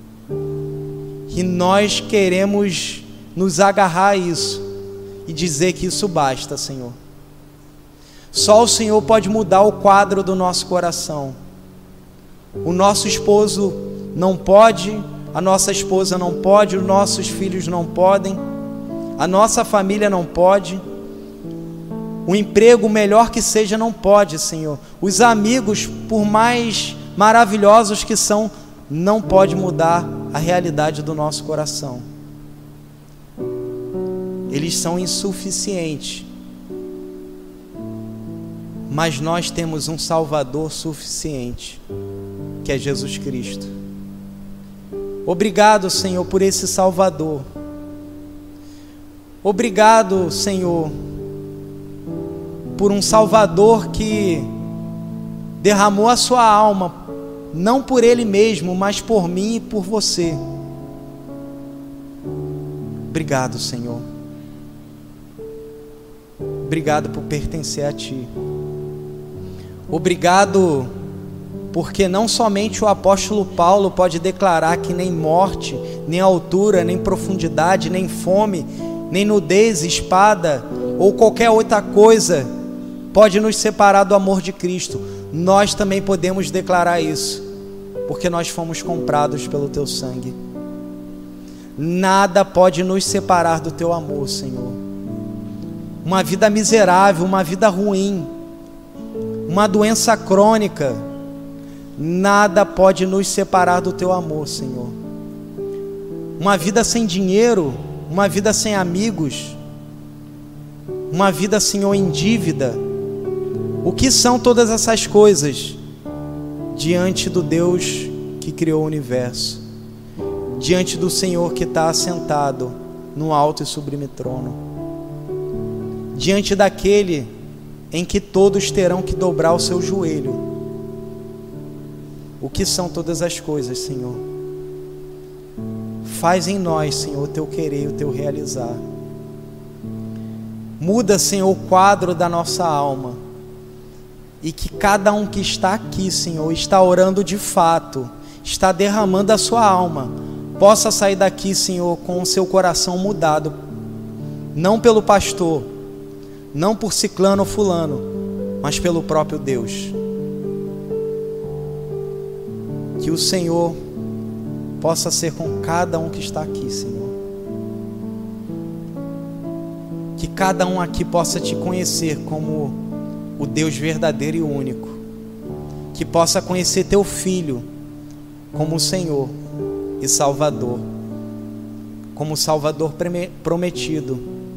E nós queremos nos agarrar a isso e dizer que isso basta, Senhor. Só o Senhor pode mudar o quadro do nosso coração. O nosso esposo não pode, a nossa esposa não pode, os nossos filhos não podem, a nossa família não pode, o emprego, melhor que seja, não pode, Senhor. Os amigos, por mais maravilhosos que são, não pode mudar a realidade do nosso coração. Eles são insuficientes. Mas nós temos um Salvador suficiente, que é Jesus Cristo. Obrigado, Senhor, por esse Salvador. Obrigado, Senhor, por um Salvador que derramou a sua alma, não por Ele mesmo, mas por mim e por você. Obrigado, Senhor. Obrigado por pertencer a Ti. Obrigado porque não somente o apóstolo Paulo pode declarar que nem morte, nem altura, nem profundidade, nem fome, nem nudez, espada ou qualquer outra coisa pode nos separar do amor de Cristo. Nós também podemos declarar isso, porque nós fomos comprados pelo Teu sangue. Nada pode nos separar do Teu amor, Senhor. Uma vida miserável, uma vida ruim, uma doença crônica, nada pode nos separar do Teu amor, Senhor. Uma vida sem dinheiro, uma vida sem amigos, uma vida, Senhor, em dívida. O que são todas essas coisas diante do Deus que criou o universo, diante do Senhor que está assentado no alto e sublime trono, diante daquele em que todos terão que dobrar o seu joelho? O que são todas as coisas, Senhor? Faz em nós, Senhor, o Teu querer e o Teu realizar. Muda, Senhor, o quadro da nossa alma, e que cada um que está aqui, Senhor, está orando de fato, está derramando a sua alma, possa sair daqui, Senhor, com o seu coração mudado, não pelo pastor, não por ciclano ou fulano, mas pelo próprio Deus. Que o Senhor possa ser com cada um que está aqui, Senhor. Que cada um aqui possa Te conhecer como o Deus verdadeiro e único. Que possa conhecer Teu Filho como o Senhor e Salvador, como o Salvador prometido,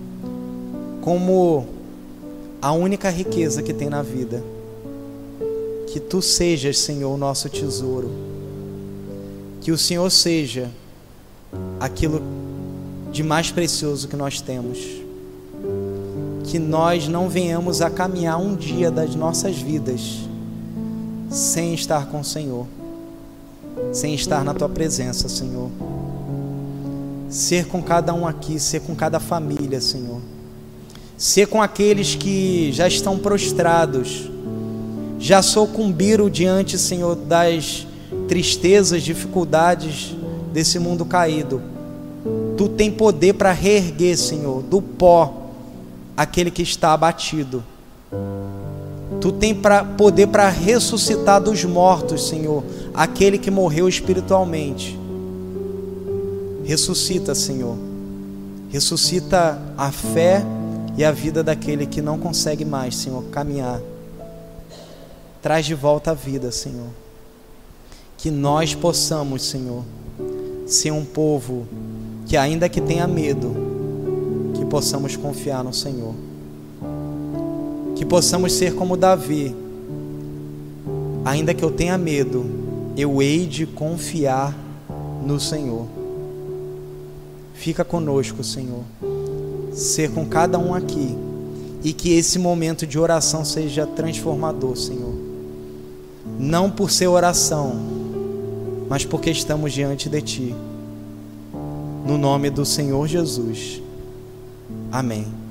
como a única riqueza que tem na vida. Que Tu sejas, Senhor, o nosso tesouro. Que o Senhor seja aquilo de mais precioso que nós temos. Que nós não venhamos a caminhar um dia das nossas vidas sem estar com o Senhor, sem estar na Tua presença, Senhor. Ser com cada um aqui, ser com cada família, Senhor. ser com aqueles que já estão prostrados, já sucumbiram diante, Senhor, das tristezas, dificuldades desse mundo caído. Tu tem poder para reerguer, Senhor, do pó aquele que está abatido. Tu tem poder para ressuscitar dos mortos, Senhor, aquele que morreu espiritualmente. Ressuscita, Senhor. Ressuscita a fé e a vida daquele que não consegue mais, Senhor, caminhar. Traz de volta a vida, Senhor. Que nós possamos, Senhor, ser um povo que, ainda que tenha medo, que possamos confiar no Senhor. Que possamos ser como Davi. Ainda que eu tenha medo, eu hei de confiar no Senhor. Fica conosco, Senhor. Ser com cada um aqui. E que esse momento de oração seja transformador, Senhor. Não por ser oração, mas porque estamos diante de Ti. No nome do Senhor Jesus. Amém.